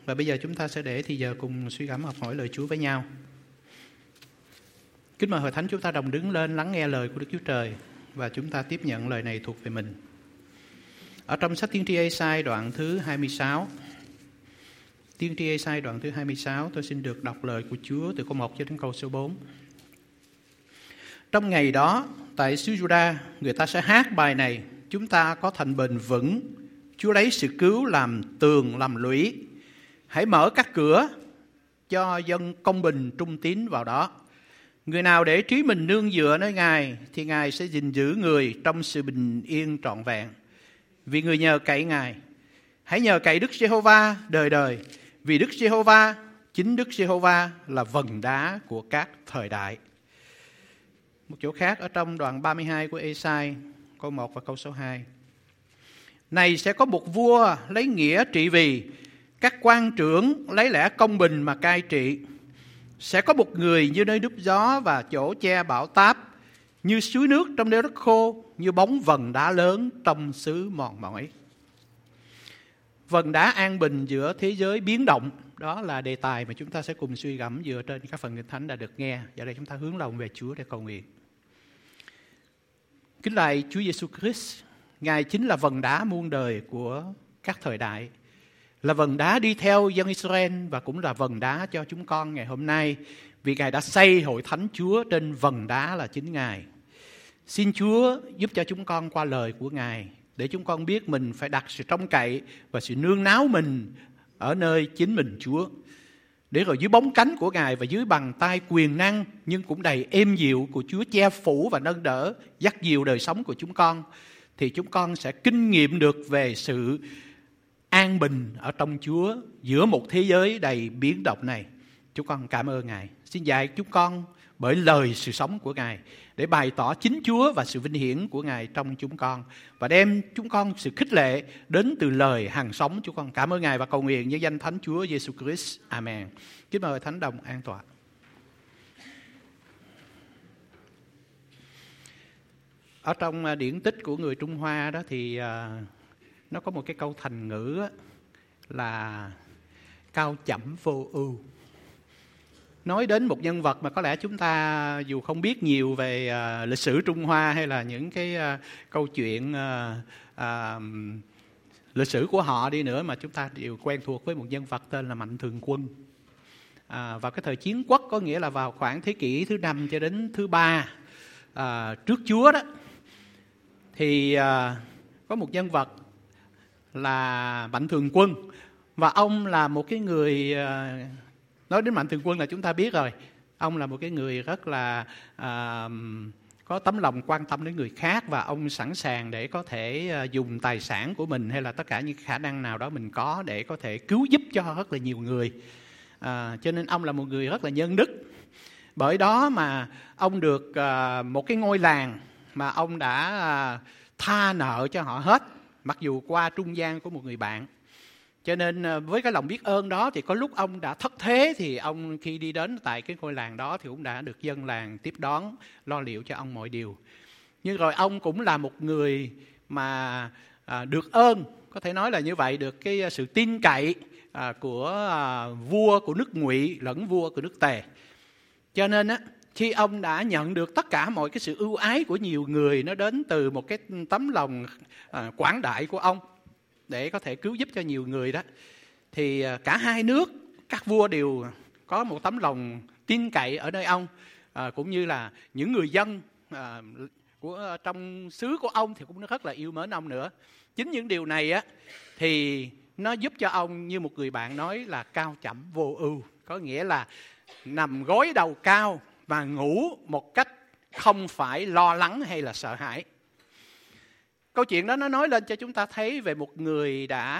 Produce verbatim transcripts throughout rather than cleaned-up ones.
Và bây giờ chúng ta sẽ để thì giờ cùng suy gẫm học hỏi lời Chúa với nhau. Kính mời hội thánh chúng ta đồng đứng lên lắng nghe lời của Đức Chúa Trời và chúng ta tiếp nhận lời này thuộc về mình. Ở trong sách Tiên tri Ê-sai đoạn thứ hai mươi sáu, Tiên tri Ê-sai đoạn thứ hai mươi sáu, tôi xin được đọc lời của Chúa từ câu một cho đến câu số bốn. Trong ngày đó, tại xứ Giu-đa, người ta sẽ hát bài này: chúng ta có thành bền vững, Chúa lấy sự cứu làm tường làm lũy. Hãy mở các cửa cho dân công bình trung tín vào đó. Người nào để trí mình nương dựa nơi Ngài thì Ngài sẽ gìn giữ người trong sự bình yên trọn vẹn. Vì người nhờ cậy Ngài. Hãy nhờ cậy Đức Giê-hô-va đời đời. Vì Đức Giê-hô-va, chính Đức Giê-hô-va là vần đá của các thời đại. Một chỗ khác ở trong đoạn ba mươi hai của Ê-sai, câu một và câu số hai. Này sẽ có một vua lấy nghĩa trị vì, các quan trưởng lấy lẽ công bình mà cai trị. Sẽ có một người như nơi núp gió và chỗ che bão táp, như suối nước trong nơi đất khô, như bóng vần đá lớn trong xứ mòn mỏi. Vần đá an bình giữa thế giới biến động, đó là đề tài mà chúng ta sẽ cùng suy gẫm dựa trên các phần kinh thánh đã được nghe. Giờ đây chúng ta hướng lòng về Chúa để cầu nguyện. Kính lạy Chúa Giêsu Christ, Ngài chính là vần đá muôn đời của các thời đại, là vần đá đi theo dân Israel và cũng là vần đá cho chúng con ngày hôm nay, vì Ngài đã xây hội thánh Chúa trên vần đá là chính Ngài. Xin Chúa giúp cho chúng con qua lời của Ngài, để chúng con biết mình phải đặt sự trông cậy và sự nương náu mình ở nơi chính mình Chúa. Để rồi dưới bóng cánh của Ngài và dưới bàn tay quyền năng nhưng cũng đầy êm dịu của Chúa che phủ và nâng đỡ, dắt dìu đời sống của chúng con, thì chúng con sẽ kinh nghiệm được về sự an bình ở trong Chúa giữa một thế giới đầy biến động này. Chúng con cảm ơn Ngài. Xin dạy chúng con bởi lời sự sống của Ngài để bày tỏ chính Chúa và sự vinh hiển của Ngài trong chúng con, và đem chúng con sự khích lệ đến từ lời hằng sống. Chúng con cảm ơn Ngài và cầu nguyện với danh Thánh Chúa Giêsu Christ. Amen. Kính mời Thánh đồng an tọa. Ở trong điển tích của người Trung Hoa đó thì nó có một cái câu thành ngữ là cao chẩm vô ưu. Nói đến một nhân vật mà có lẽ chúng ta dù không biết nhiều về uh, lịch sử Trung Hoa hay là những cái uh, câu chuyện uh, uh, lịch sử của họ đi nữa, mà chúng ta đều quen thuộc với một nhân vật tên là Mạnh Thường Quân. Uh, vào cái thời chiến quốc, có nghĩa là vào khoảng thế kỷ thứ năm cho đến thứ ba uh, trước Chúa đó, thì uh, có một nhân vật là Mạnh Thường Quân, và ông là một cái người uh, nói đến Mạnh Thường Quân là chúng ta biết rồi. Ông là một cái người rất là à, có tấm lòng quan tâm đến người khác, và ông sẵn sàng để có thể à, dùng tài sản của mình hay là tất cả những khả năng nào đó mình có để có thể cứu giúp cho rất là nhiều người. À, cho nên ông là một người rất là nhân đức. Bởi đó mà ông được à, một cái ngôi làng mà ông đã à, tha nợ cho họ hết, mặc dù qua trung gian của một người bạn. Cho nên với cái lòng biết ơn đó thì có lúc ông đã thất thế, thì ông khi đi đến tại cái ngôi làng đó thì cũng đã được dân làng tiếp đón, lo liệu cho ông mọi điều. Nhưng rồi ông cũng là một người mà à, được ơn, có thể nói là như vậy, được cái sự tin cậy à, của à, vua của nước Ngụy lẫn vua của nước Tề. Cho nên á, khi ông đã nhận được tất cả mọi cái sự ưu ái của nhiều người, nó đến từ một cái tấm lòng à, quảng đại của ông để có thể cứu giúp cho nhiều người đó, thì cả hai nước, các vua đều có một tấm lòng tin cậy ở nơi ông, à, cũng như là những người dân à, của trong xứ của ông thì cũng rất là yêu mến ông nữa. Chính những điều này á thì nó giúp cho ông, như một người bạn nói, là cao chẩm vô ưu, có nghĩa là nằm gối đầu cao và ngủ một cách không phải lo lắng hay là sợ hãi. Câu chuyện đó nó nói lên cho chúng ta thấy về một người đã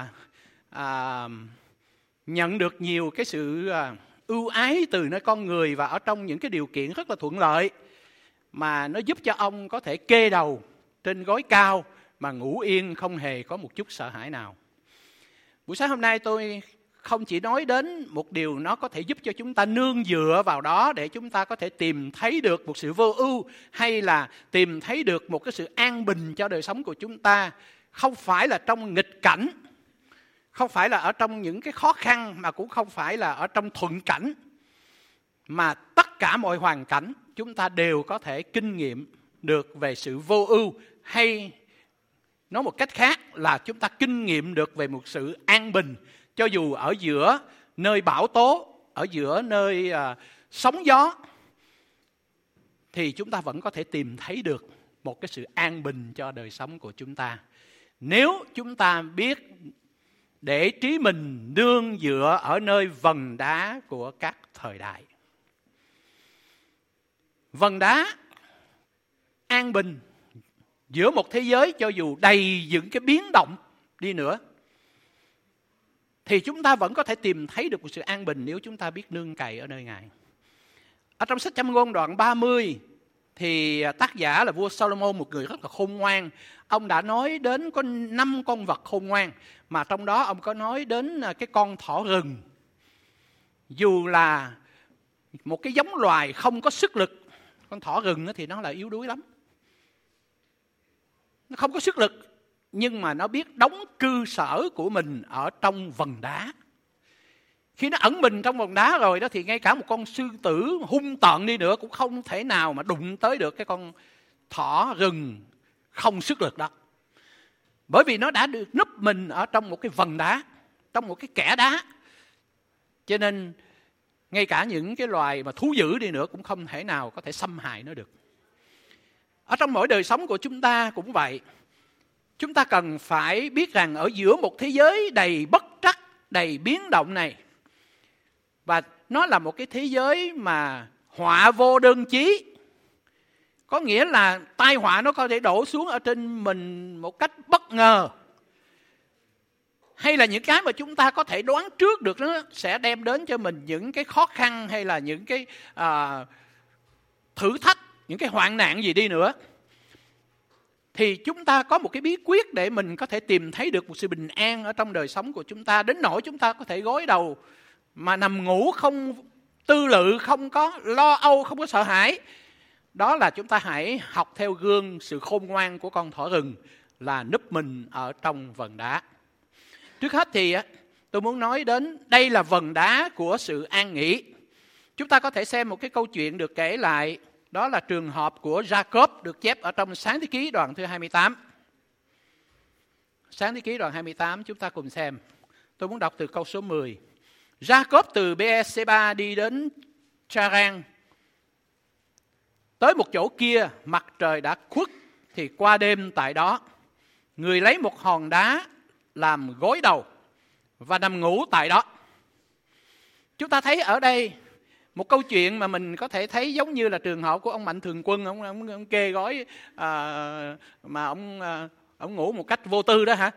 à, nhận được nhiều cái sự à, ưu ái từ nơi con người, và ở trong những cái điều kiện rất là thuận lợi, mà nó giúp cho ông có thể kê đầu trên gối cao mà ngủ yên, không hề có một chút sợ hãi nào. Buổi sáng hôm nay tôi không chỉ nói đến một điều nó có thể giúp cho chúng ta nương dựa vào đó để chúng ta có thể tìm thấy được một sự vô ưu, hay là tìm thấy được một cái sự an bình cho đời sống của chúng ta, không phải là trong nghịch cảnh, không phải là ở trong những cái khó khăn, mà cũng không phải là ở trong thuận cảnh, mà tất cả mọi hoàn cảnh chúng ta đều có thể kinh nghiệm được về sự vô ưu, hay nói một cách khác là chúng ta kinh nghiệm được về một sự an bình. Cho dù ở giữa nơi bão tố, ở giữa nơi uh, sóng gió, thì chúng ta vẫn có thể tìm thấy được một cái sự an bình cho đời sống của chúng ta. Nếu chúng ta biết để trí mình nương dựa ở nơi vần đá của các thời đại. Vần đá an bình giữa một thế giới cho dù đầy những cái biến động đi nữa, thì chúng ta vẫn có thể tìm thấy được một sự an bình nếu chúng ta biết nương cậy ở nơi Ngài. Ở trong sách Châm Ngôn đoạn ba mươi thì tác giả là vua Solomon, một người rất là khôn ngoan. Ông đã nói đến có năm con vật khôn ngoan, mà trong đó ông có nói đến cái con thỏ rừng. Dù là một cái giống loài không có sức lực, con thỏ rừng thì nó là yếu đuối lắm. Nó không có sức lực, nhưng mà nó biết đóng cư sở của mình ở trong vần đá. Khi nó ẩn mình trong vần đá rồi đó, thì ngay cả một con sư tử hung tợn đi nữa cũng không thể nào mà đụng tới được cái con thỏ rừng không sức lực đó. Bởi vì nó đã được núp mình ở trong một cái vần đá, trong một cái kẽ đá. Cho nên ngay cả những cái loài mà thú dữ đi nữa cũng không thể nào có thể xâm hại nó được. Ở trong mỗi đời sống của chúng ta cũng vậy. Chúng ta cần phải biết rằng ở giữa một thế giới đầy bất trắc, đầy biến động này, và nó là một cái thế giới mà họa vô đơn chí, có nghĩa là tai họa nó có thể đổ xuống ở trên mình một cách bất ngờ, hay là những cái mà chúng ta có thể đoán trước được nó sẽ đem đến cho mình những cái khó khăn, hay là những cái à, thử thách, những cái hoạn nạn gì đi nữa. Thì chúng ta có một cái bí quyết để mình có thể tìm thấy được một sự bình an ở trong đời sống của chúng ta, đến nỗi chúng ta có thể gối đầu mà nằm ngủ không tư lự, không có lo âu, không có sợ hãi. Đó là chúng ta hãy học theo gương sự khôn ngoan của con thỏ rừng, là núp mình ở trong vần đá. Trước hết thì tôi muốn nói đến đây là vần đá của sự an nghỉ. Chúng ta có thể xem một cái câu chuyện được kể lại, đó là trường hợp của Jacob, được chép ở trong Sáng Thế Ký đoạn thứ hai mươi tám. Sáng Thế Ký đoạn hai mươi tám, chúng ta cùng xem. Tôi muốn đọc từ câu số mười. Jacob từ Bê-e-sê-ba đi đến Charan. Tới một chỗ kia, mặt trời đã khuất thì qua đêm tại đó. Người lấy một hòn đá làm gối đầu và nằm ngủ tại đó. Chúng ta thấy ở đây một câu chuyện mà mình có thể thấy giống như là trường hợp của ông Mạnh Thường Quân, ông, ông, ông kê gói à, mà ông, à, ông ngủ một cách vô tư đó hả?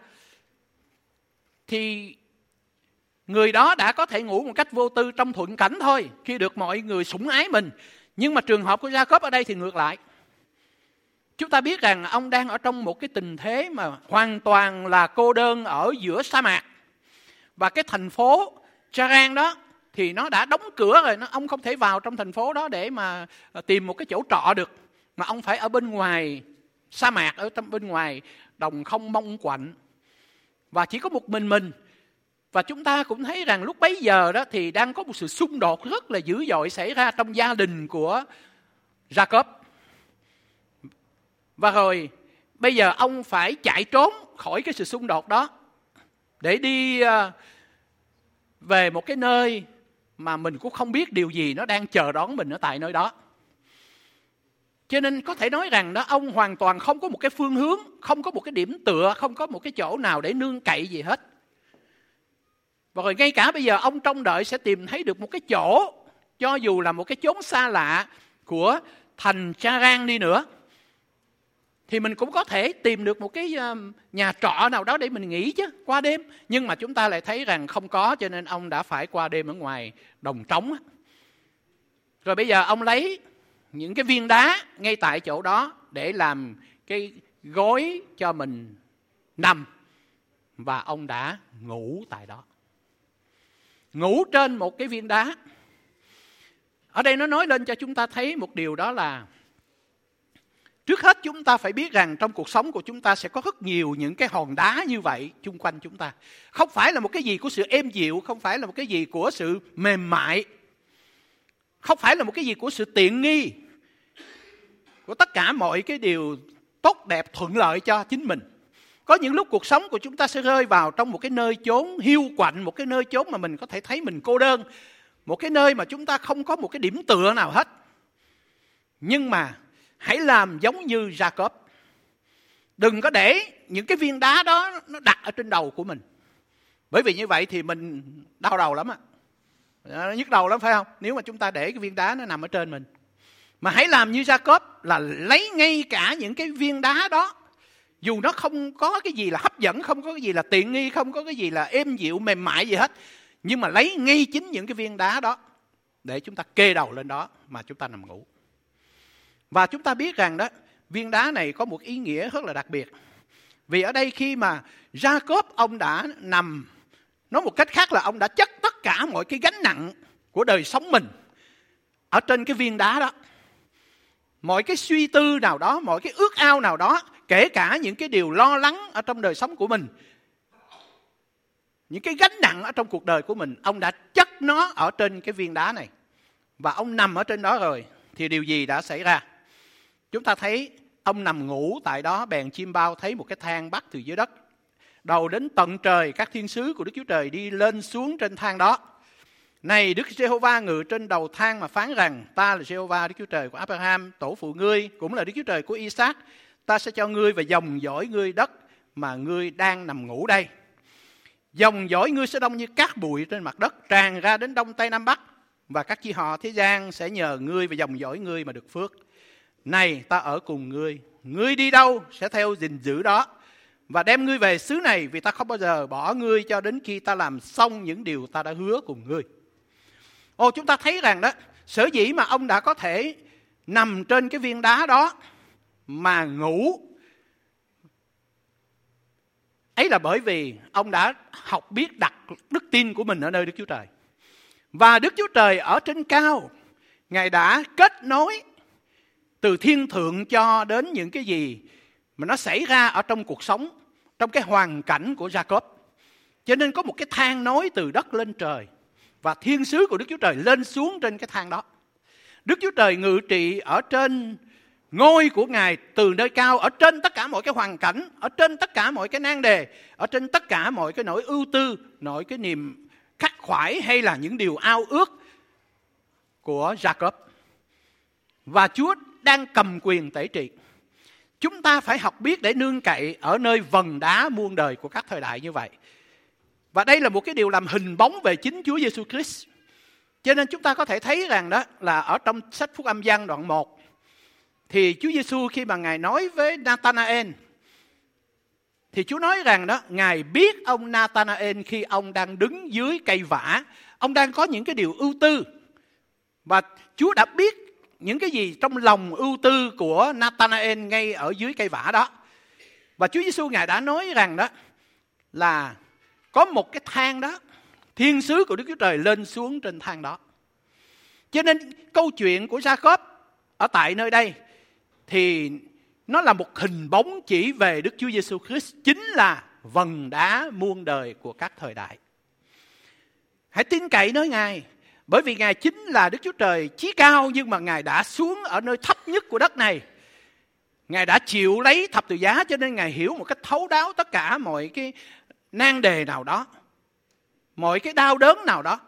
Thì người đó đã có thể ngủ một cách vô tư trong thuận cảnh thôi, khi được mọi người sủng ái mình. Nhưng mà trường hợp của Jacob ở đây thì ngược lại. Chúng ta biết rằng ông đang ở trong một cái tình thế mà hoàn toàn là cô đơn ở giữa sa mạc. Và cái thành phố Charan đó thì nó đã đóng cửa rồi, nó, ông không thể vào trong thành phố đó để mà tìm một cái chỗ trọ được. Mà ông phải ở bên ngoài sa mạc, ở trong bên ngoài đồng không mông quạnh. Và chỉ có một mình mình. Và chúng ta cũng thấy rằng lúc bấy giờ đó thì đang có một sự xung đột rất là dữ dội xảy ra trong gia đình của Jacob. Và rồi bây giờ ông phải chạy trốn khỏi cái sự xung đột đó để đi về một cái nơi mà mình cũng không biết điều gì nó đang chờ đón mình ở tại nơi đó. Cho nên có thể nói rằng đó, ông hoàn toàn không có một cái phương hướng, không có một cái điểm tựa, không có một cái chỗ nào để nương cậy gì hết. Và rồi ngay cả bây giờ ông trông đợi sẽ tìm thấy được một cái chỗ, cho dù là một cái chốn xa lạ của thành Charan đi nữa, thì mình cũng có thể tìm được một cái nhà trọ nào đó để mình nghỉ chứ, qua đêm. Nhưng mà chúng ta lại thấy rằng không có, cho nên ông đã phải qua đêm ở ngoài đồng trống. Rồi bây giờ ông lấy những cái viên đá ngay tại chỗ đó để làm cái gối cho mình nằm. Và ông đã ngủ tại đó. Ngủ trên một cái viên đá. Ở đây nó nói lên cho chúng ta thấy một điều, đó là Trước hết chúng ta phải biết rằng trong cuộc sống của chúng ta sẽ có rất nhiều những cái hòn đá như vậy chung quanh chúng ta. Không phải là một cái gì của sự êm dịu, không phải là một cái gì của sự mềm mại, không phải là một cái gì của sự tiện nghi, của tất cả mọi cái điều tốt đẹp thuận lợi cho chính mình. Có những lúc cuộc sống của chúng ta sẽ rơi vào trong một cái nơi chốn hiu quạnh, một cái nơi chốn mà mình có thể thấy mình cô đơn, một cái nơi mà chúng ta không có một cái điểm tựa nào hết. Nhưng mà hãy làm giống như Jacob. Đừng có để những cái viên đá đó nó đặt ở trên đầu của mình. Bởi vì như vậy thì mình đau đầu lắm ạ. Nó nhức đầu lắm phải không? Nếu mà chúng ta để cái viên đá nó nằm ở trên mình. Mà hãy làm như Jacob là lấy ngay cả những cái viên đá đó. Dù nó không có cái gì là hấp dẫn, không có cái gì là tiện nghi, không có cái gì là êm dịu, mềm mại gì hết. Nhưng mà lấy ngay chính những cái viên đá đó để chúng ta kê đầu lên đó mà chúng ta nằm ngủ. Và chúng ta biết rằng đó, viên đá này có một ý nghĩa rất là đặc biệt. Vì ở đây khi mà Jacob ông đã nằm, nói một cách khác là ông đã chất tất cả mọi cái gánh nặng của đời sống mình ở trên cái viên đá đó. Mọi cái suy tư nào đó, mọi cái ước ao nào đó, kể cả những cái điều lo lắng ở trong đời sống của mình, những cái gánh nặng ở trong cuộc đời của mình, ông đã chất nó ở trên cái viên đá này. Và ông nằm ở trên đó rồi, thì điều gì đã xảy ra? Chúng ta thấy ông nằm ngủ tại đó, bèn chim bao thấy một cái thang bắt từ dưới đất, đầu đến tận trời, các thiên sứ của Đức Chúa Trời đi lên xuống trên thang đó. Này Đức Giê-hô-va ngự trên đầu thang mà phán rằng: ta là Giê-hô-va Đức Chúa Trời của Abraham, tổ phụ ngươi, cũng là Đức Chúa Trời của Isaac. Ta sẽ cho ngươi và dòng dõi ngươi đất mà ngươi đang nằm ngủ đây. Dòng dõi ngươi sẽ đông như cát bụi trên mặt đất, tràn ra đến đông tây nam bắc, và các chi họ thế gian sẽ nhờ ngươi và dòng dõi ngươi mà được phước. Này ta ở cùng ngươi, ngươi đi đâu sẽ theo gìn giữ đó, và đem ngươi về xứ này, vì ta không bao giờ bỏ ngươi cho đến khi ta làm xong những điều ta đã hứa cùng ngươi. Ồ, chúng ta thấy rằng đó, sở dĩ mà ông đã có thể nằm trên cái viên đá đó mà ngủ ấy là bởi vì ông đã học biết đặt đức tin của mình ở nơi Đức Chúa Trời. Và Đức Chúa Trời ở trên cao, Ngài đã kết nối từ thiên thượng cho đến những cái gì mà nó xảy ra ở trong cuộc sống, trong cái hoàn cảnh của Jacob. Cho nên có một cái thang nối từ đất lên trời, và thiên sứ của Đức Chúa Trời lên xuống trên cái thang đó. Đức Chúa Trời ngự trị ở trên ngôi của Ngài từ nơi cao, ở trên tất cả mọi cái hoàn cảnh, ở trên tất cả mọi cái nan đề, ở trên tất cả mọi cái nỗi ưu tư, nỗi cái niềm khắc khoải hay là những điều ao ước của Jacob. Và Chúa đang cầm quyền tể trị. Chúng ta phải học biết để nương cậy ở nơi vần đá muôn đời của các thời đại như vậy. Và đây là một cái điều làm hình bóng về chính Chúa Giêsu Christ. Cho nên chúng ta có thể thấy rằng đó là ở trong sách Phúc Âm Giăng đoạn một, thì Chúa Giêsu khi mà Ngài nói với Nathanael, thì Chúa nói rằng đó, Ngài biết ông Nathanael khi ông đang đứng dưới cây vả, ông đang có những cái điều ưu tư. Và Chúa đã biết những cái gì trong lòng ưu tư của Nathanael ngay ở dưới cây vả đó. Và Chúa Giêsu Ngài đã nói rằng đó là có một cái thang đó, thiên sứ của Đức Chúa Trời lên xuống trên thang đó. Cho nên câu chuyện của Jacob ở tại nơi đây thì nó là một hình bóng chỉ về Đức Chúa Giêsu Christ, chính là vần đá muôn đời của các thời đại. Hãy tin cậy nơi Ngài, bởi vì Ngài chính là Đức Chúa Trời chí cao, nhưng mà Ngài đã xuống ở nơi thấp nhất của đất này. Ngài đã chịu lấy thập tự giá, cho nên Ngài hiểu một cách thấu đáo tất cả mọi cái nan đề nào đó, mọi cái đau đớn nào đó,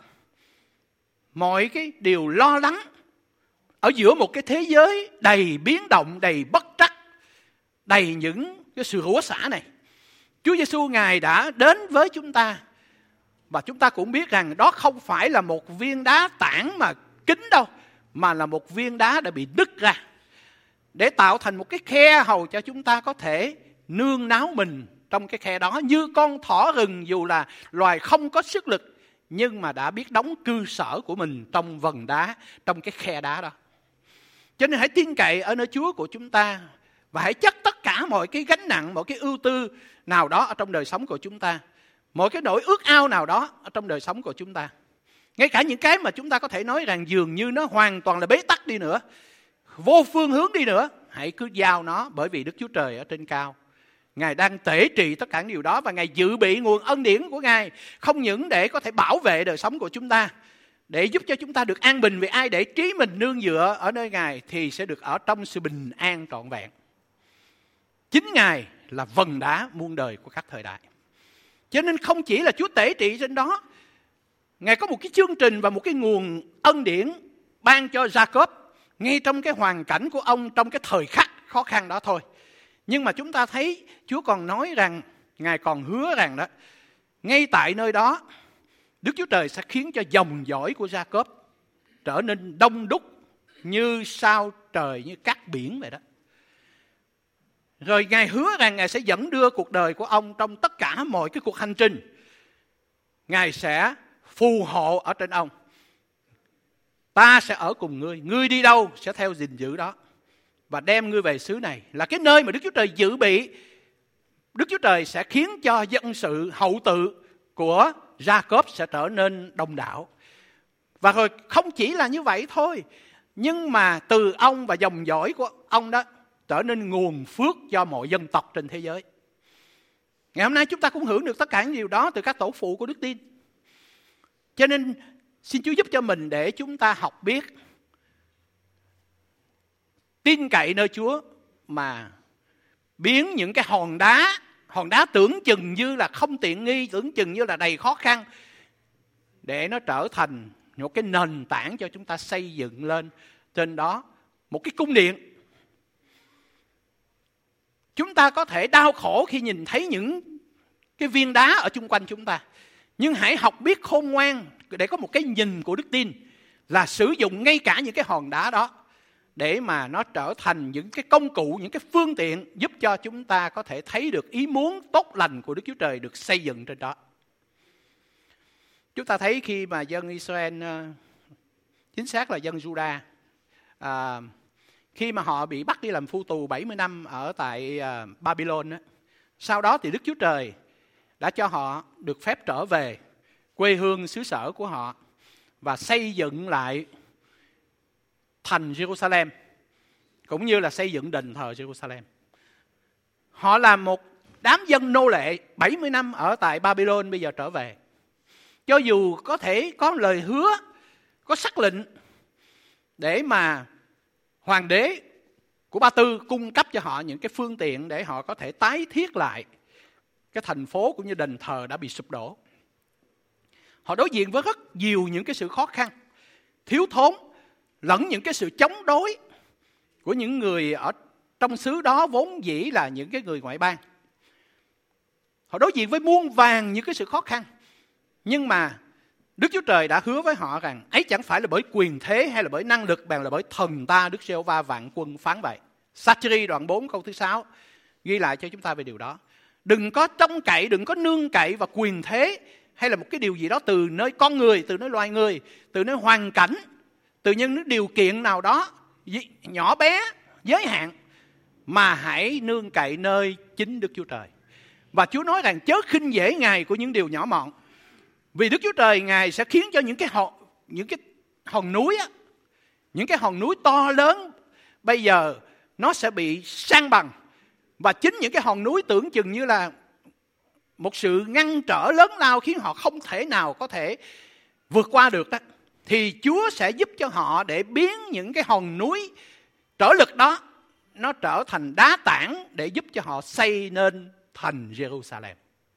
mọi cái điều lo lắng ở giữa một cái thế giới đầy biến động, đầy bất trắc, đầy những cái sự rủa xả này. Chúa Giêsu Ngài đã đến với chúng ta, và chúng ta cũng biết rằng đó không phải là một viên đá tảng mà kín đâu, mà là một viên đá đã bị đứt ra để tạo thành một cái khe hầu cho chúng ta có thể nương náu mình trong cái khe đó, như con thỏ rừng dù là loài không có sức lực, nhưng mà đã biết đóng cư sở của mình trong vần đá, trong cái khe đá đó. Cho nên hãy tin cậy ở nơi Chúa của chúng ta, và hãy chất tất cả mọi cái gánh nặng, mọi cái ưu tư nào đó ở trong đời sống của chúng ta, mọi cái nỗi ước ao nào đó ở trong đời sống của chúng ta. Ngay cả những cái mà chúng ta có thể nói rằng dường như nó hoàn toàn là bế tắc đi nữa, vô phương hướng đi nữa, hãy cứ giao nó, bởi vì Đức Chúa Trời ở trên cao, Ngài đang tể trị tất cả những điều đó, và Ngài dự bị nguồn ân điển của Ngài, không những để có thể bảo vệ đời sống của chúng ta, để giúp cho chúng ta được an bình, vì ai để trí mình nương dựa ở nơi Ngài thì sẽ được ở trong sự bình an trọn vẹn. Chính Ngài là vần đá muôn đời của các thời đại. Cho nên không chỉ là Chúa tể trị trên đó, Ngài có một cái chương trình và một cái nguồn ân điển ban cho Gia-cốp ngay trong cái hoàn cảnh của ông, trong cái thời khắc khó khăn đó thôi. Nhưng mà chúng ta thấy Chúa còn nói rằng, Ngài còn hứa rằng đó, ngay tại nơi đó Đức Chúa Trời sẽ khiến cho dòng dõi của Gia-cốp trở nên đông đúc như sao trời, như cát biển vậy đó. Rồi Ngài hứa rằng Ngài sẽ dẫn đưa cuộc đời của ông trong tất cả mọi cái cuộc hành trình. Ngài sẽ phù hộ ở trên ông. Ta sẽ ở cùng ngươi, ngươi đi đâu sẽ theo gìn giữ đó, và đem ngươi về xứ này, là cái nơi mà Đức Chúa Trời dự bị. Đức Chúa Trời sẽ khiến cho dân sự hậu tự của Gia-cốp sẽ trở nên đông đảo. Và rồi không chỉ là như vậy thôi, nhưng mà từ ông và dòng dõi của ông đó trở nên nguồn phước cho mọi dân tộc trên thế giới. Ngày hôm nay chúng ta cũng hưởng được tất cả những điều đó từ các tổ phụ của đức tin. Cho nên xin Chúa giúp cho mình để chúng ta học biết tin cậy nơi Chúa, mà biến những cái hòn đá, hòn đá tưởng chừng như là không tiện nghi, tưởng chừng như là đầy khó khăn, để nó trở thành một cái nền tảng cho chúng ta xây dựng lên trên đó một cái cung điện. Chúng ta có thể đau khổ khi nhìn thấy những cái viên đá ở chung quanh chúng ta, nhưng hãy học biết khôn ngoan để có một cái nhìn của đức tin, là sử dụng ngay cả những cái hòn đá đó để mà nó trở thành những cái công cụ, những cái phương tiện giúp cho chúng ta có thể thấy được ý muốn tốt lành của Đức Chúa Trời được xây dựng trên đó. Chúng ta thấy khi mà dân Israel, chính xác là dân Juda, à, khi mà họ bị bắt đi làm phu tù bảy mươi năm ở tại à, Babylon á, sau đó thì Đức Chúa Trời đã cho họ được phép trở về quê hương xứ sở của họ và xây dựng lại thành Jerusalem, cũng như là xây dựng đền thờ Jerusalem. Họ là một đám dân nô lệ bảy mươi năm ở tại Babylon, bây giờ trở về. Cho dù có thể có lời hứa, có sắc lệnh để mà hoàng đế của Ba Tư cung cấp cho họ những cái phương tiện để họ có thể tái thiết lại cái thành phố cũng như đền thờ đã bị sụp đổ. Họ đối diện với rất nhiều những cái sự khó khăn, thiếu thốn, lẫn những cái sự chống đối của những người ở trong xứ đó vốn dĩ là những cái người ngoại bang. Họ đối diện với muôn vàn những cái sự khó khăn. Nhưng mà Đức Chúa Trời đã hứa với họ rằng ấy chẳng phải là bởi quyền thế hay là bởi năng lực, bèn là bởi thần ta, Đức Giê-hô-va vạn quân phán vậy. Sa-chi-ri đoạn bốn câu thứ sáu ghi lại cho chúng ta về điều đó. Đừng có trông cậy, đừng có nương cậy vào quyền thế hay là một cái điều gì đó từ nơi con người, từ nơi loài người, từ nơi hoàn cảnh, từ những điều kiện nào đó nhỏ bé, giới hạn, mà hãy nương cậy nơi chính Đức Chúa Trời. Và Chúa nói rằng chớ khinh dễ Ngài của những điều nhỏ mọn, vì Đức Chúa Trời Ngài sẽ khiến cho những cái hòn, những cái hòn núi á, những cái hòn núi to lớn bây giờ nó sẽ bị san bằng. Và chính những cái hòn núi tưởng chừng như là một sự ngăn trở lớn lao khiến họ không thể nào có thể vượt qua được đó, thì Chúa sẽ giúp cho họ để biến những cái hòn núi trở lực đó nó trở thành đá tảng để giúp cho họ xây nên thành Jerusalem.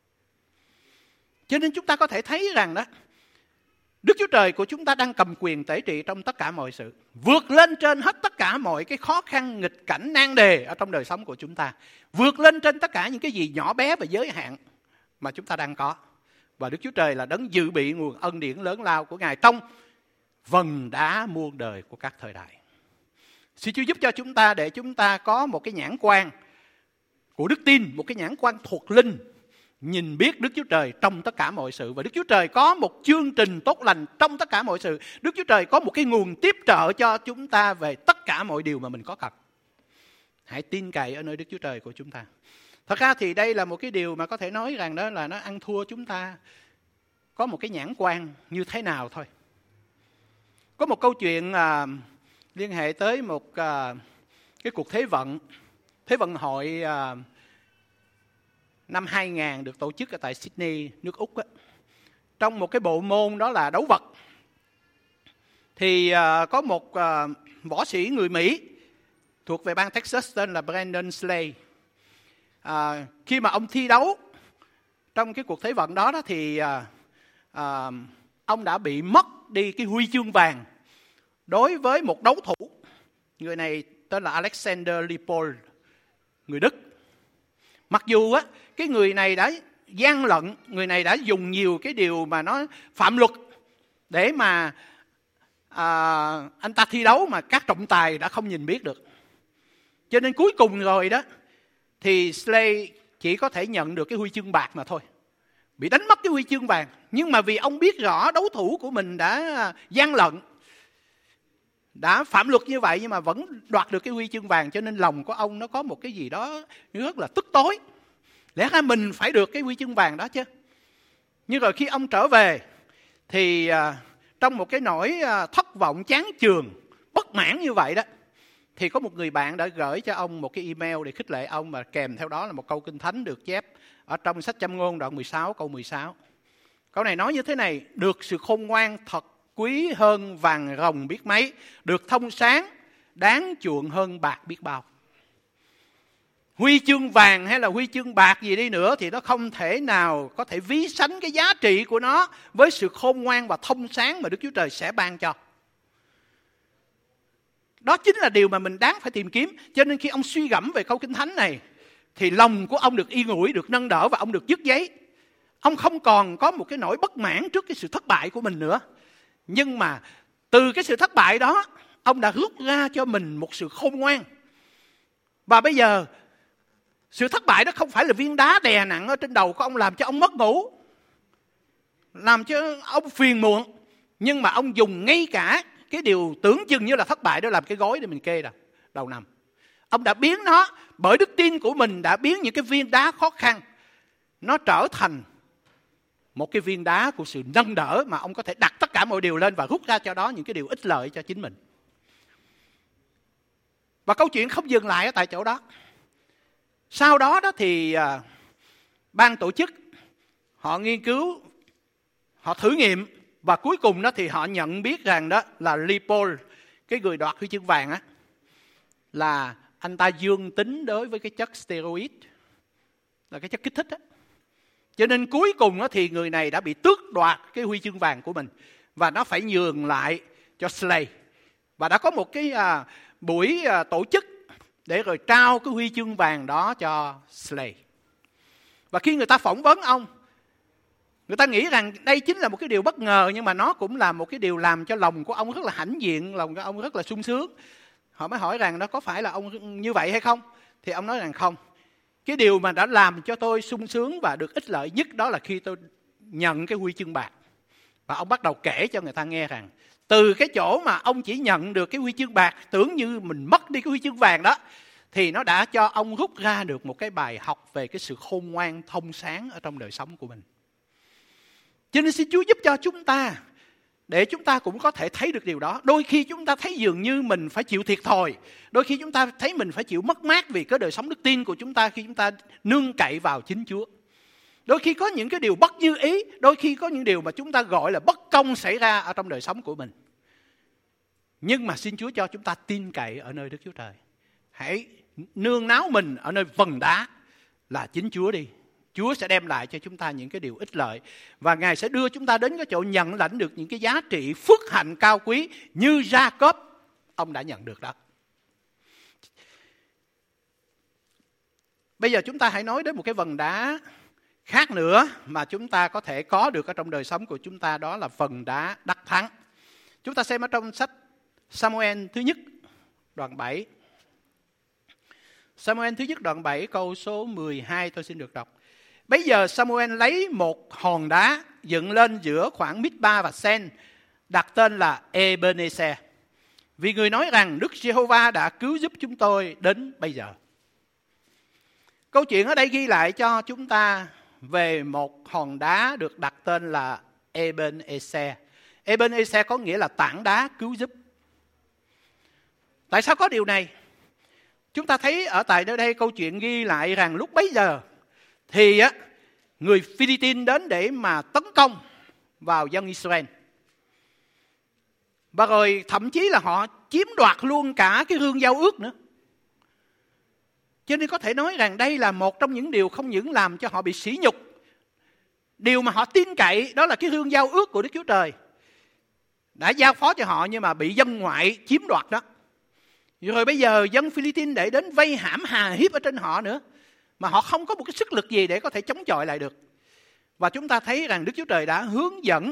Cho nên chúng ta có thể thấy rằng đó, Đức Chúa Trời của chúng ta đang cầm quyền tể trị trong tất cả mọi sự, vượt lên trên hết tất cả mọi cái khó khăn, nghịch cảnh, nan đề ở trong đời sống của chúng ta, vượt lên trên tất cả những cái gì nhỏ bé và giới hạn mà chúng ta đang có. Và Đức Chúa Trời là đấng dự bị nguồn ân điển lớn lao của Ngài trong vần đá muôn đời của các thời đại. Xin Chúa giúp cho chúng ta để chúng ta có một cái nhãn quan của đức tin, một cái nhãn quan thuộc linh, nhìn biết Đức Chúa Trời trong tất cả mọi sự. Và Đức Chúa Trời có một chương trình tốt lành trong tất cả mọi sự. Đức Chúa Trời có một cái nguồn tiếp trợ cho chúng ta về tất cả mọi điều mà mình có cần. Hãy tin cậy ở nơi Đức Chúa Trời của chúng ta. Thật ra thì đây là một cái điều mà có thể nói rằng đó là nó ăn thua chúng ta có một cái nhãn quan như thế nào thôi. Có một câu chuyện à, liên hệ tới một à, cái cuộc Thế vận, Thế vận hội uh, năm hai nghìn được tổ chức ở tại Sydney, nước Úc á. Trong một cái bộ môn đó là đấu vật, thì uh, có một uh, võ sĩ người Mỹ thuộc về bang Texas tên là Brandon Slay. Uh, khi mà ông thi đấu trong cái cuộc Thế vận đó, đó thì uh, uh, ông đã bị mất đi cái huy chương vàng đối với một đấu thủ. Người này tên là Alexander Leopold, người Đức. Mặc dù á, cái người này đã gian lận, người này đã dùng nhiều cái điều mà nó phạm luật để mà à, anh ta thi đấu mà các trọng tài đã không nhìn biết được. Cho nên cuối cùng rồi đó, thì Slay chỉ có thể nhận được cái huy chương bạc mà thôi. Bị đánh mất cái huy chương vàng. Nhưng mà vì ông biết rõ đấu thủ của mình đã gian lận, đã phạm luật như vậy nhưng mà vẫn đoạt được cái huy chương vàng, cho nên lòng của ông nó có một cái gì đó rất là tức tối. Lẽ ra mình phải được cái huy chương vàng đó chứ. Nhưng rồi khi ông trở về thì à, trong một cái nỗi à, thất vọng, chán chường, bất mãn như vậy đó, thì có một người bạn đã gửi cho ông một cái email để khích lệ ông, mà kèm theo đó là một câu kinh thánh được chép ở trong sách Châm Ngôn đoạn mười sáu câu mười sáu. Câu này nói như thế này: được sự khôn ngoan thật quý hơn vàng ròng biết mấy, được thông sáng đáng chuộng hơn bạc biết bao. Huy chương vàng hay là huy chương bạc gì đi nữa thì nó không thể nào có thể ví sánh cái giá trị của nó với sự khôn ngoan và thông sáng mà Đức Chúa Trời sẽ ban cho. Đó chính là điều mà mình đáng phải tìm kiếm. Cho nên khi ông suy gẫm về câu kinh thánh này thì lòng của ông được yên ủi, được nâng đỡ và ông được dứt giấy. Ông không còn có một cái nỗi bất mãn trước cái sự thất bại của mình nữa. Nhưng mà từ cái sự thất bại đó, ông đã rút ra cho mình một sự khôn ngoan. Và bây giờ sự thất bại đó không phải là viên đá đè nặng ở trên đầu của ông làm cho ông mất ngủ, làm cho ông phiền muộn. Nhưng mà ông dùng ngay cả cái điều tưởng chừng như là thất bại đó làm cái gối để mình kê đầu, đầu nằm. Ông đã biến nó, bởi đức tin của mình đã biến những cái viên đá khó khăn nó trở thành một cái viên đá của sự nâng đỡ, mà ông có thể đặt tất cả mọi điều lên và rút ra cho đó những cái điều ích lợi cho chính mình. Và câu chuyện không dừng lại ở tại chỗ đó. Sau đó đó thì à, ban tổ chức họ nghiên cứu, họ thử nghiệm, và cuối cùng đó thì họ nhận biết rằng đó là Leopold, cái người đoạt huy chương vàng á, là anh ta dương tính đối với cái chất steroid, là cái chất kích thích á. Cho nên cuối cùng đó thì người này đã bị tước đoạt cái huy chương vàng của mình, và nó phải nhường lại cho Slay. Và đã có một cái à, buổi à, tổ chức để rồi trao cái huy chương vàng đó cho Slay. Và khi người ta phỏng vấn ông, người ta nghĩ rằng đây chính là một cái điều bất ngờ, nhưng mà nó cũng là một cái điều làm cho lòng của ông rất là hãnh diện, lòng của ông rất là sung sướng. Họ mới hỏi rằng nó có phải là ông như vậy hay không? Thì ông nói rằng không. Cái điều mà đã làm cho tôi sung sướng và được ích lợi nhất đó là khi tôi nhận cái huy chương bạc. Và ông bắt đầu kể cho người ta nghe rằng từ cái chỗ mà ông chỉ nhận được cái huy chương bạc, tưởng như mình mất đi cái huy chương vàng đó, thì nó đã cho ông rút ra được một cái bài học về cái sự khôn ngoan thông sáng ở trong đời sống của mình. Cho nên xin Chúa giúp cho chúng ta, để chúng ta cũng có thể thấy được điều đó. Đôi khi chúng ta thấy dường như mình phải chịu thiệt thòi, đôi khi chúng ta thấy mình phải chịu mất mát vì cái đời sống đức tin của chúng ta khi chúng ta nương cậy vào chính Chúa. Đôi khi có những cái điều bất như ý, đôi khi có những điều mà chúng ta gọi là bất công xảy ra ở trong đời sống của mình. Nhưng mà xin Chúa cho chúng ta tin cậy ở nơi Đức Chúa Trời. Hãy nương náu mình ở nơi vần đá là chính Chúa đi. Chúa sẽ đem lại cho chúng ta những cái điều ích lợi, và Ngài sẽ đưa chúng ta đến cái chỗ nhận lãnh được những cái giá trị phước hạnh cao quý như Jacob ông đã nhận được đó. Bây giờ chúng ta hãy nói đến một cái vần đá khác nữa mà chúng ta có thể có được ở trong đời sống của chúng ta, đó là vần đá đắc thắng. Chúng ta xem ở trong sách Sa-mu-el thứ nhất đoạn bảy. Sa-mu-el thứ nhất đoạn bảy câu số mười hai tôi xin được đọc. Bây giờ Sa-mu-el lấy một hòn đá dựng lên giữa khoảng Mít-ba và Sen, đặt tên là Ebenezer, vì người nói rằng Đức Giê-hô-va đã cứu giúp chúng tôi đến bây giờ. Câu chuyện ở đây ghi lại cho chúng ta về một hòn đá được đặt tên là Ebenezer. Ebenezer có nghĩa là tảng đá cứu giúp. Tại sao có điều này? Chúng ta thấy ở tại nơi đây câu chuyện ghi lại rằng lúc bấy giờ thì á, người Philippines đến để mà tấn công vào dân Israel. Và rồi thậm chí là họ chiếm đoạt luôn cả cái rương giao ước nữa. Cho nên có thể nói rằng đây là một trong những điều không những làm cho họ bị sỉ nhục. Điều mà họ tin cậy đó là cái rương giao ước của Đức Chúa Trời đã giao phó cho họ, nhưng mà bị dân ngoại chiếm đoạt đó. Rồi bây giờ dân Philippines để đến vây hãm hà hiếp ở trên họ nữa, mà họ không có một cái sức lực gì để có thể chống chọi lại được. Và chúng ta thấy rằng Đức Chúa Trời đã hướng dẫn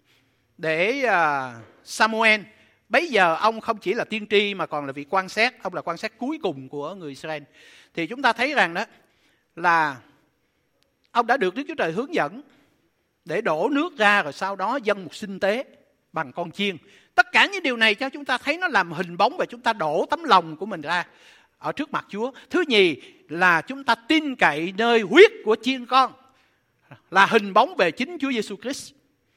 để uh, Samuel, bây giờ ông không chỉ là tiên tri mà còn là vị quan xét, ông là quan xét cuối cùng của người Israel. Thì chúng ta thấy rằng đó là ông đã được Đức Chúa Trời hướng dẫn để đổ nước ra, rồi sau đó dâng một sinh tế bằng con chiên. Tất cả những điều này cho chúng ta thấy nó làm hình bóng và chúng ta đổ tấm lòng của mình ra ở trước mặt Chúa. Thứ nhì là chúng ta tin cậy nơi huyết của chiên con, là hình bóng về chính Chúa Giêsu Christ.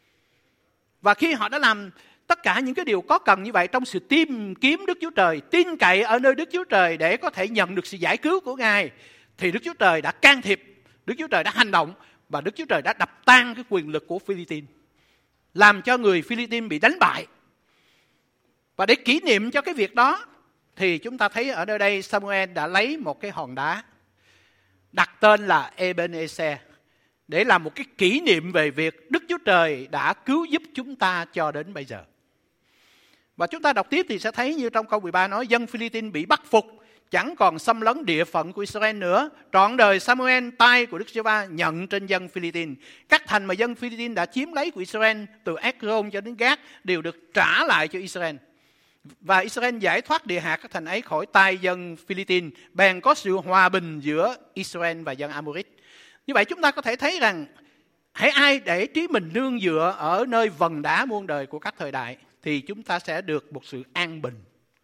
Và khi họ đã làm tất cả những cái điều có cần như vậy trong sự tìm kiếm Đức Chúa Trời, tin cậy ở nơi Đức Chúa Trời để có thể nhận được sự giải cứu của Ngài, thì Đức Chúa Trời đã can thiệp, Đức Chúa Trời đã hành động, và Đức Chúa Trời đã đập tan cái quyền lực của Philippines, làm cho người Philippines bị đánh bại. Và để kỷ niệm cho cái việc đó thì chúng ta thấy ở nơi đây Samuel đã lấy một cái hòn đá đặt tên là Ebenezer để làm một cái kỷ niệm về việc Đức Chúa Trời đã cứu giúp chúng ta cho đến bây giờ. Và chúng ta đọc tiếp thì sẽ thấy như trong câu mười ba nói, dân Philippines bị bắt phục, chẳng còn xâm lấn địa phận của Israel nữa. Trọn đời Samuel, tay của Đức Giê-hô-va nhận trên dân Philippines. Các thành mà dân Philippines đã chiếm lấy của Israel từ Ekron cho đến Gát đều được trả lại cho Israel. Và Israel giải thoát địa hạt các thành ấy khỏi tay dân Philippines, bèn có sự hòa bình giữa Israel và dân Amorit. Như vậy chúng ta có thể thấy rằng hãy ai để trí mình nương dựa ở nơi vần đá muôn đời của các thời đại thì chúng ta sẽ được một sự an bình.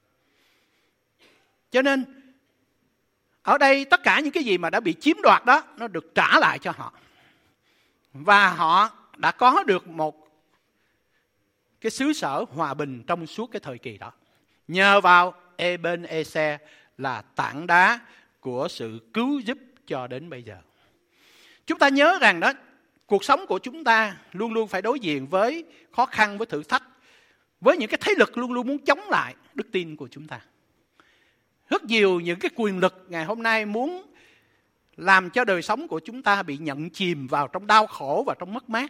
Cho nên ở đây tất cả những cái gì mà đã bị chiếm đoạt đó nó được trả lại cho họ. Và họ đã có được một cái xứ sở hòa bình trong suốt cái thời kỳ đó. Nhờ vào Ebenezer là tảng đá của sự cứu giúp cho đến bây giờ. Chúng ta nhớ rằng đó, cuộc sống của chúng ta luôn luôn phải đối diện với khó khăn, với thử thách, với những cái thế lực luôn luôn muốn chống lại đức tin của chúng ta. Rất nhiều những cái quyền lực ngày hôm nay muốn làm cho đời sống của chúng ta bị nhận chìm vào trong đau khổ và trong mất mát.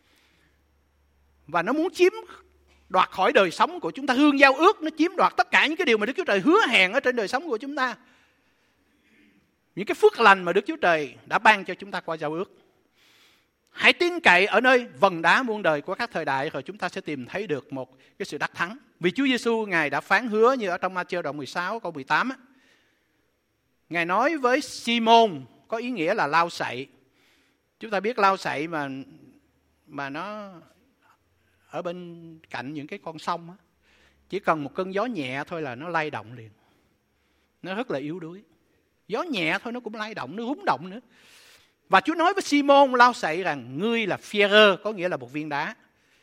Và nó muốn chiếm đoạt khỏi đời sống của chúng ta. Hương giao ước nó chiếm đoạt tất cả những cái điều mà Đức Chúa Trời hứa hẹn ở trên đời sống của chúng ta. Những cái phước lành mà Đức Chúa Trời đã ban cho chúng ta qua giao ước. Hãy tin cậy ở nơi vần đá muôn đời của các thời đại, rồi chúng ta sẽ tìm thấy được một cái sự đắc thắng. Vì Chúa Giêsu Ngài đã phán hứa như ở trong Ma-thi-ơ đoạn mười sáu câu mười tám á. Ngài nói với Si-môn, có ý nghĩa là lau sậy. Chúng ta biết lau sậy mà mà nó ở bên cạnh những cái con sông á, chỉ cần một cơn gió nhẹ thôi là nó lay động liền. Nó rất là yếu đuối. Gió nhẹ thôi nó cũng lay động, nó rúng động nữa. Và Chúa nói với Si-môn lau sậy rằng ngươi là Phi-e-rơ, có nghĩa là một viên đá.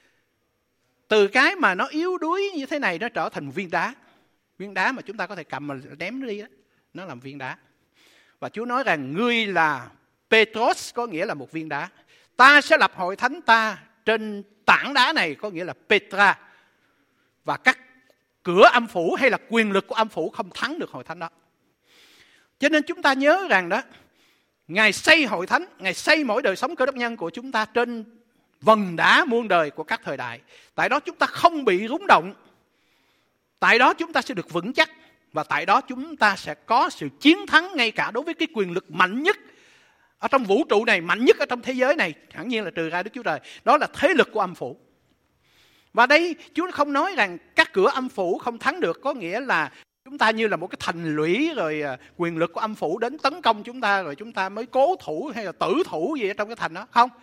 Từ cái mà nó yếu đuối như thế này nó trở thành một viên đá. Viên đá mà chúng ta có thể cầm mà ném nó đi đó. Nó làm viên đá. Và Chúa nói rằng ngươi là Petros, có nghĩa là một viên đá. Ta sẽ lập hội thánh ta trên tảng đá này, có nghĩa là Petra. Và các cửa âm phủ hay là quyền lực của âm phủ không thắng được hội thánh đó. Cho nên chúng ta nhớ rằng đó, Ngài xây hội thánh, Ngài xây mỗi đời sống Cơ Đốc nhân của chúng ta trên vần đá muôn đời của các thời đại. Tại đó chúng ta không bị rung động. Tại đó chúng ta sẽ được vững chắc. Và tại đó chúng ta sẽ có sự chiến thắng ngay cả đối với cái quyền lực mạnh nhất ở trong vũ trụ này, mạnh nhất ở trong thế giới này, hẳn nhiên là trừ ra Đức Chúa Trời. Đó là thế lực của âm phủ. Và đây Chúa không nói rằng các cửa âm phủ không thắng được, có nghĩa là chúng ta như là một cái thành lũy rồi quyền lực của âm phủ đến tấn công chúng ta rồi chúng ta mới cố thủ hay là tử thủ gì ở trong cái thành đó. Không.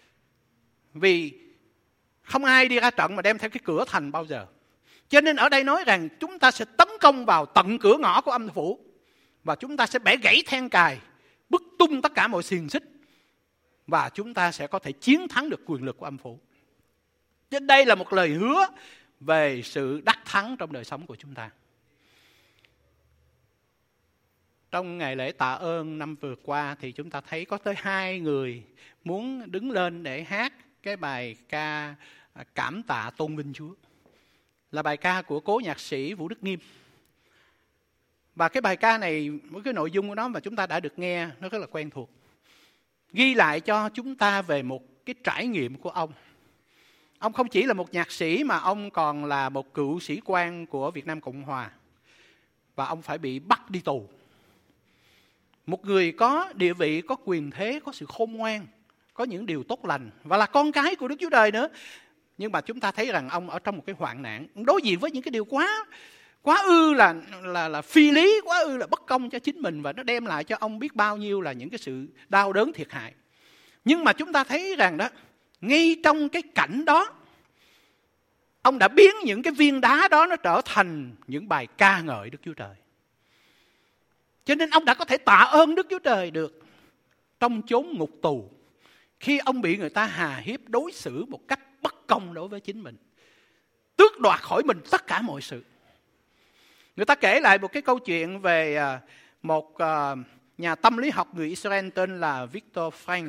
Vì không ai đi ra trận mà đem theo cái cửa thành bao giờ. Cho nên ở đây nói rằng chúng ta sẽ tấn công vào tận cửa ngõ của âm phủ. Và chúng ta sẽ bẻ gãy then cài, bứt tung tất cả mọi xiềng xích. Và chúng ta sẽ có thể chiến thắng được quyền lực của âm phủ. Cho nên đây là một lời hứa về sự đắc thắng trong đời sống của chúng ta. trong ngày lễ tạ ơn năm vừa qua thì chúng ta thấy có tới hai người muốn đứng lên để hát cái bài ca Cảm tạ tôn vinh Chúa. Là bài ca của cố nhạc sĩ Vũ Đức Nghiêm. Và cái bài ca này, với cái nội dung của nó mà chúng ta đã được nghe, nó rất là quen thuộc. Ghi lại cho chúng ta về một cái trải nghiệm của ông. Ông không chỉ là một nhạc sĩ mà ông còn là một cựu sĩ quan của Việt Nam Cộng Hòa. Và ông phải bị bắt đi tù. Một người có địa vị, có quyền thế, có sự khôn ngoan, có những điều tốt lành và là con cái của Đức Chúa Trời nữa. Nhưng mà chúng ta thấy rằng ông ở trong một cái hoạn nạn, đối diện với những cái điều quá quá ư là, là, là phi lý, quá ư là bất công cho chính mình, và nó đem lại cho ông biết bao nhiêu là những cái sự đau đớn thiệt hại. Nhưng mà chúng ta thấy rằng đó, ngay trong cái cảnh đó, ông đã biến những cái viên đá đó nó trở thành những bài ca ngợi Đức Chúa Trời. Cho nên ông đã có thể tạ ơn Đức Chúa Trời được trong chốn ngục tù, khi ông bị người ta hà hiếp đối xử một cách bất công đối với chính mình, tước đoạt khỏi mình tất cả mọi sự. Người ta kể lại một cái câu chuyện về một nhà tâm lý học người Israel tên là Viktor Frankl.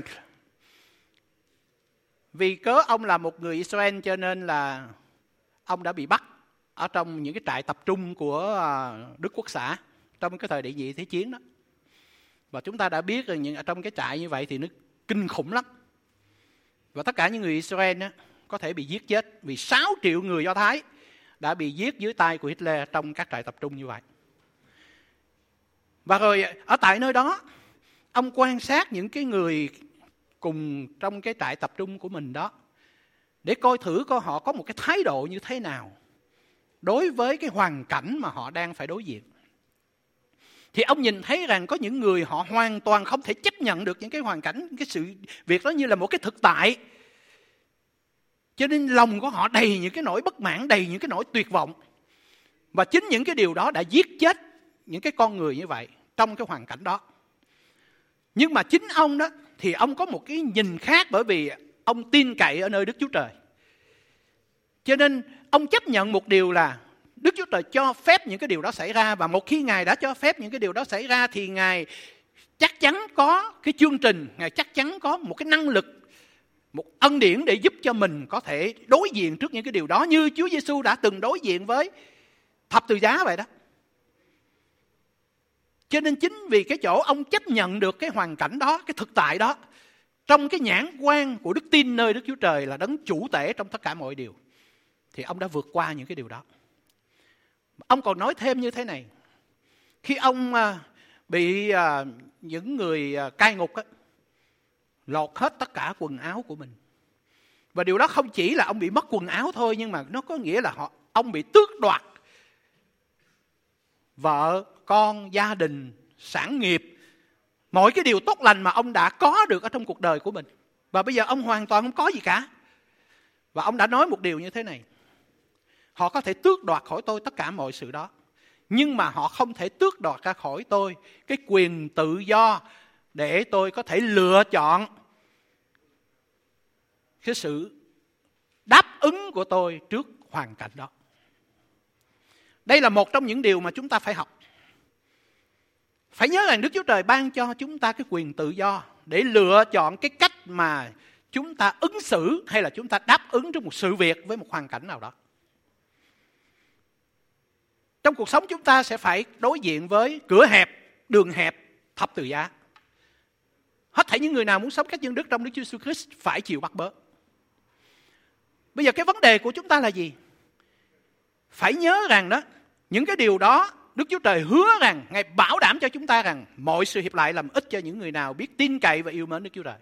Vì cớ ông là một người Israel cho nên là ông đã bị bắt ở trong những cái trại tập trung của Đức Quốc xã trong cái thời đệ nhị thế chiến đó. Và chúng ta đã biết rằng ở trong cái trại như vậy thì nó kinh khủng lắm. Và tất cả những người Israel đó, có thể bị giết chết vì sáu triệu người Do Thái đã bị giết dưới tay của Hitler trong các trại tập trung như vậy. Và rồi ở tại nơi đó, ông quan sát những cái người cùng trong cái trại tập trung của mình đó, để coi thử coi họ có một cái thái độ như thế nào đối với cái hoàn cảnh mà họ đang phải đối diện. Thì ông nhìn thấy rằng có những người họ hoàn toàn không thể chấp nhận được những cái hoàn cảnh, cái sự việc đó như là một cái thực tại. Cho nên lòng của họ đầy những cái nỗi bất mãn, đầy những cái nỗi tuyệt vọng. Và chính những cái điều đó đã giết chết những cái con người như vậy trong cái hoàn cảnh đó. Nhưng mà chính ông đó thì ông có một cái nhìn khác, bởi vì ông tin cậy ở nơi Đức Chúa Trời. Cho nên ông chấp nhận một điều là Đức Chúa Trời cho phép những cái điều đó xảy ra. Và một khi Ngài đã cho phép những cái điều đó xảy ra thì Ngài chắc chắn có cái chương trình, Ngài chắc chắn có một cái năng lực, một ân điển để giúp cho mình có thể đối diện trước những cái điều đó, như Chúa Giêsu đã từng đối diện với thập tự giá vậy đó. Cho nên chính vì cái chỗ ông chấp nhận được cái hoàn cảnh đó, cái thực tại đó, trong cái nhãn quan của đức tin nơi Đức Chúa Trời là đấng chủ tể trong tất cả mọi điều, thì ông đã vượt qua những cái điều đó. Ông còn nói thêm như thế này: khi ông bị những người cai ngục á, lột hết tất cả quần áo của mình, và điều đó không chỉ là ông bị mất quần áo thôi, nhưng mà nó có nghĩa là họ, ông bị tước đoạt vợ, con, gia đình, sản nghiệp, mọi cái điều tốt lành mà ông đã có được ở trong cuộc đời của mình. Và bây giờ ông hoàn toàn không có gì cả. Và ông đã nói một điều như thế này: họ có thể tước đoạt khỏi tôi tất cả mọi sự đó, nhưng mà họ không thể tước đoạt ra khỏi tôi cái quyền tự do để tôi có thể lựa chọn cái sự đáp ứng của tôi trước hoàn cảnh đó. Đây là một trong những điều mà chúng ta phải học. Phải nhớ rằng Đức Chúa Trời ban cho chúng ta cái quyền tự do để lựa chọn cái cách mà chúng ta ứng xử, hay là chúng ta đáp ứng trước một sự việc với một hoàn cảnh nào đó. Trong cuộc sống chúng ta sẽ phải đối diện với cửa hẹp, đường hẹp, thập tự giá. Hết thảy những người nào muốn sống cách nhân đức trong Đức Chúa Jesus Christ phải chịu bắt bớ. Bây giờ cái vấn đề của chúng ta là gì? Phải nhớ rằng đó, những cái điều đó Đức Chúa Trời hứa rằng, Ngài bảo đảm cho chúng ta rằng mọi sự hiệp lại làm ích cho những người nào biết tin cậy và yêu mến Đức Chúa Trời.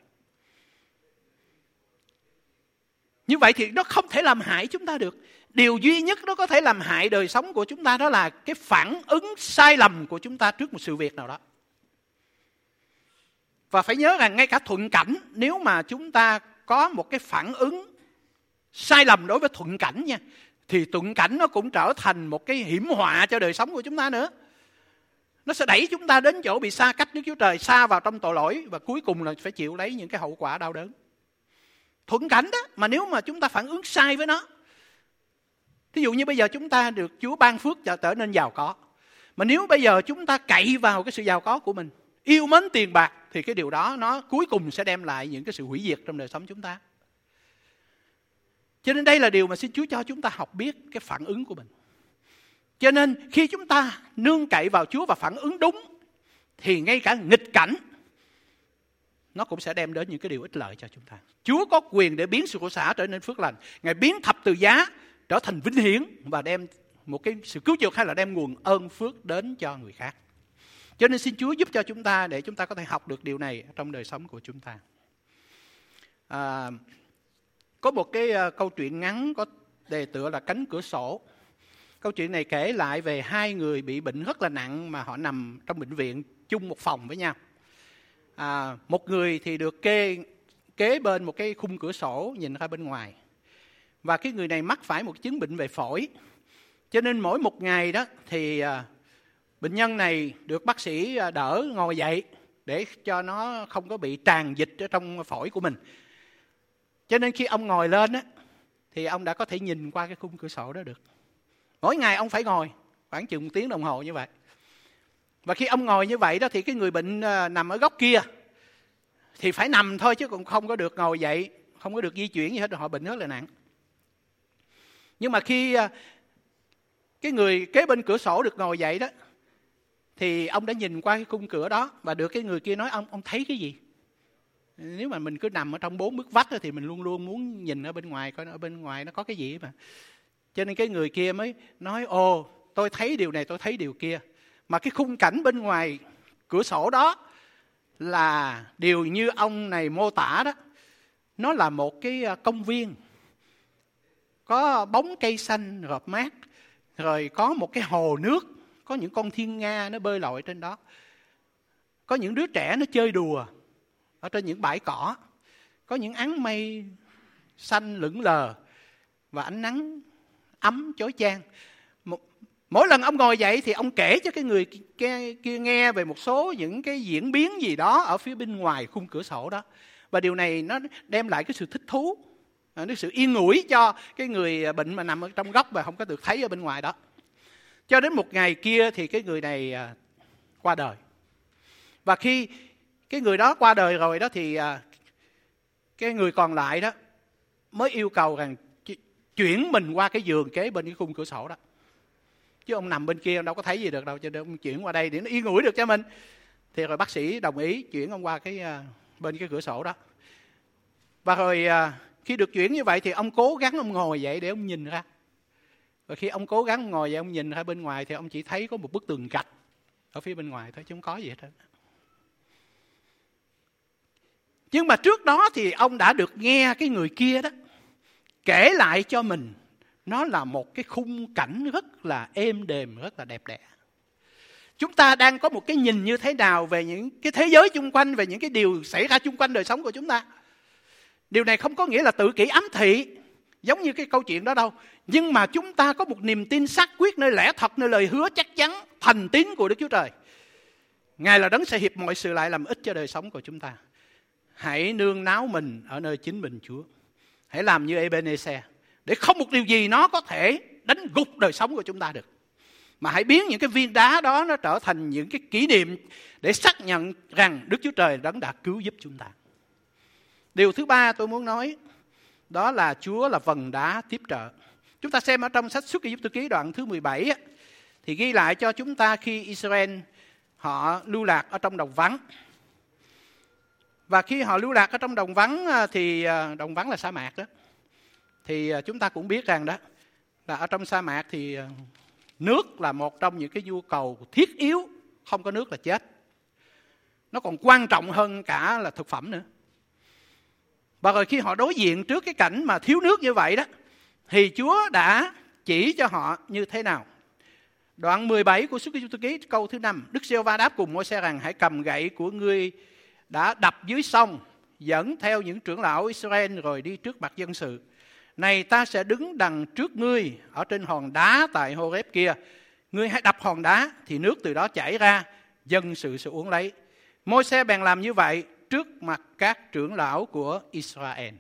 Như vậy thì nó không thể làm hại chúng ta được. Điều duy nhất nó có thể làm hại đời sống của chúng ta đó là cái phản ứng sai lầm của chúng ta trước một sự việc nào đó. Và phải nhớ rằng ngay cả thuận cảnh, nếu mà chúng ta có một cái phản ứng sai lầm đối với thuận cảnh nha, thì thuận cảnh nó cũng trở thành một cái hiểm họa cho đời sống của chúng ta nữa. Nó sẽ đẩy chúng ta đến chỗ bị xa cách Đức Chúa Trời, xa vào trong tội lỗi, và cuối cùng là phải chịu lấy những cái hậu quả đau đớn. Thuận cảnh đó, mà nếu mà chúng ta phản ứng sai với nó, thí dụ như bây giờ chúng ta được Chúa ban phước cho trở nên giàu có, Mà nếu bây giờ chúng ta cậy vào cái sự giàu có của mình, yêu mến tiền bạc, thì cái điều đó nó cuối cùng sẽ đem lại những cái sự hủy diệt trong đời sống chúng ta. Cho nên đây là điều mà xin Chúa cho chúng ta học biết cái phản ứng của mình. Cho nên khi chúng ta nương cậy vào Chúa và phản ứng đúng, thì ngay cả nghịch cảnh nó cũng sẽ đem đến những cái điều ích lợi cho chúng ta. Chúa có quyền để biến sự khổ xả trở nên phước lành. Ngài biến thập tự giá trở thành vinh hiển và đem một cái sự cứu chuộc hay là đem nguồn ơn phước đến cho người khác. Cho nên xin Chúa giúp cho chúng ta để chúng ta có thể học được điều này trong đời sống của chúng ta. À, có một cái uh, câu chuyện ngắn có đề tựa là Cánh Cửa Sổ. Câu chuyện này kể lại về hai người bị bệnh rất là nặng mà họ nằm trong bệnh viện chung một phòng với nhau. À, một người thì được kê kế bên một cái khung cửa sổ nhìn ra bên ngoài. Và cái người này mắc phải một chứng bệnh về phổi. Cho nên mỗi một ngày đó thì à, bệnh nhân này được bác sĩ đỡ ngồi dậy để cho nó không có bị tràn dịch ở trong phổi của mình. Cho nên khi ông ngồi lên á, thì ông đã có thể nhìn qua cái khung cửa sổ đó được. Mỗi ngày ông phải ngồi khoảng chừng một tiếng đồng hồ như vậy. Và khi ông ngồi như vậy đó thì cái người bệnh nằm ở góc kia thì phải nằm thôi chứ cũng không có được ngồi dậy, không có được di chuyển gì hết, họ bệnh rất là nặng. Nhưng mà khi cái người kế bên cửa sổ được ngồi dậy đó thì ông đã nhìn qua cái khung cửa đó và được cái người kia nói ông ông thấy cái gì? Nếu mà mình cứ nằm ở trong bốn bức vách thì mình luôn luôn muốn nhìn ở bên ngoài coi ở bên ngoài nó có cái gì mà. Cho nên cái người kia mới nói ồ tôi thấy điều này tôi thấy điều kia. Mà cái khung cảnh bên ngoài cửa sổ đó là điều như ông này mô tả đó. Nó là một cái công viên. Có bóng cây xanh rợp mát. Rồi có một cái hồ nước. Có những con thiên nga nó bơi lội trên đó. Có những đứa trẻ nó chơi đùa ở trên những bãi cỏ. Có những áng mây xanh lững lờ. Và ánh nắng ấm chói chang. Mỗi lần ông ngồi dậy thì ông kể cho cái người kia, kia nghe về một số những cái diễn biến gì đó ở phía bên ngoài khung cửa sổ đó. Và điều này nó đem lại cái sự thích thú, cái sự yên ủi cho cái người bệnh mà nằm ở trong góc và không có được thấy ở bên ngoài đó. Cho đến một ngày kia thì cái người này qua đời. Và khi cái người đó qua đời rồi đó thì cái người còn lại đó mới yêu cầu rằng chuyển mình qua cái giường kế bên cái khung cửa sổ đó. Chứ ông nằm bên kia ông đâu có thấy gì được đâu, cho nên ông chuyển qua đây để nó yên ủi được cho mình. Thì rồi bác sĩ đồng ý chuyển ông qua cái bên cái cửa sổ đó. Và rồi khi được chuyển như vậy thì ông cố gắng ông ngồi dậy để ông nhìn ra. Và khi ông cố gắng ngồi dậy ông nhìn ra bên ngoài thì ông chỉ thấy có một bức tường gạch ở phía bên ngoài thôi chứ không có gì hết trơn. Nhưng mà trước đó thì ông đã được nghe cái người kia đó kể lại cho mình. Nó là một cái khung cảnh rất là êm đềm, rất là đẹp đẽ. Chúng ta đang có một cái nhìn như thế nào về những cái thế giới chung quanh, về những cái điều xảy ra chung quanh đời sống của chúng ta. Điều này không có nghĩa là tự kỷ ám thị, giống như cái câu chuyện đó đâu. Nhưng mà chúng ta có một niềm tin xác quyết nơi lẽ thật, nơi lời hứa chắc chắn, thành tín của Đức Chúa Trời. Ngài là đấng sẽ hiệp mọi sự lại làm ích cho đời sống của chúng ta. Hãy nương náu mình ở nơi chính mình Chúa. Hãy làm như Ebenezer. Để không một điều gì nó có thể đánh gục đời sống của chúng ta được. Mà hãy biến những cái viên đá đó nó trở thành những cái kỷ niệm để xác nhận rằng Đức Chúa Trời đấng đã cứu giúp chúng ta. Điều thứ ba tôi muốn nói đó là Chúa là vần đá tiếp trợ. Chúng ta xem ở trong sách Xuất Ai-cập ký đoạn thứ mười bảy thì ghi lại cho chúng ta khi Israel họ lưu lạc ở trong đồng vắng. Và khi họ lưu lạc ở trong đồng vắng thì đồng vắng là sa mạc đó. Thì chúng ta cũng biết rằng đó là ở trong sa mạc thì nước là một trong những cái nhu cầu thiết yếu, không có nước là chết. Nó còn quan trọng hơn cả là thực phẩm nữa. Và rồi khi họ đối diện trước cái cảnh mà thiếu nước như vậy đó thì Chúa đã chỉ cho họ như thế nào. Đoạn mười bảy của Xuất Ai-cập ký câu thứ năm, Đức Giê-hô-va đáp cùng Môi-se rằng hãy cầm gậy của ngươi đã đập dưới sông, dẫn theo những trưởng lão Israel rồi đi trước mặt dân sự. Này ta sẽ đứng đằng trước ngươi ở trên hòn đá tại Hô-rép kia. Ngươi hãy đập hòn đá thì nước từ đó chảy ra, dân sự sẽ uống lấy. Môi-se bèn làm như vậy trước mặt các trưởng lão của Israel.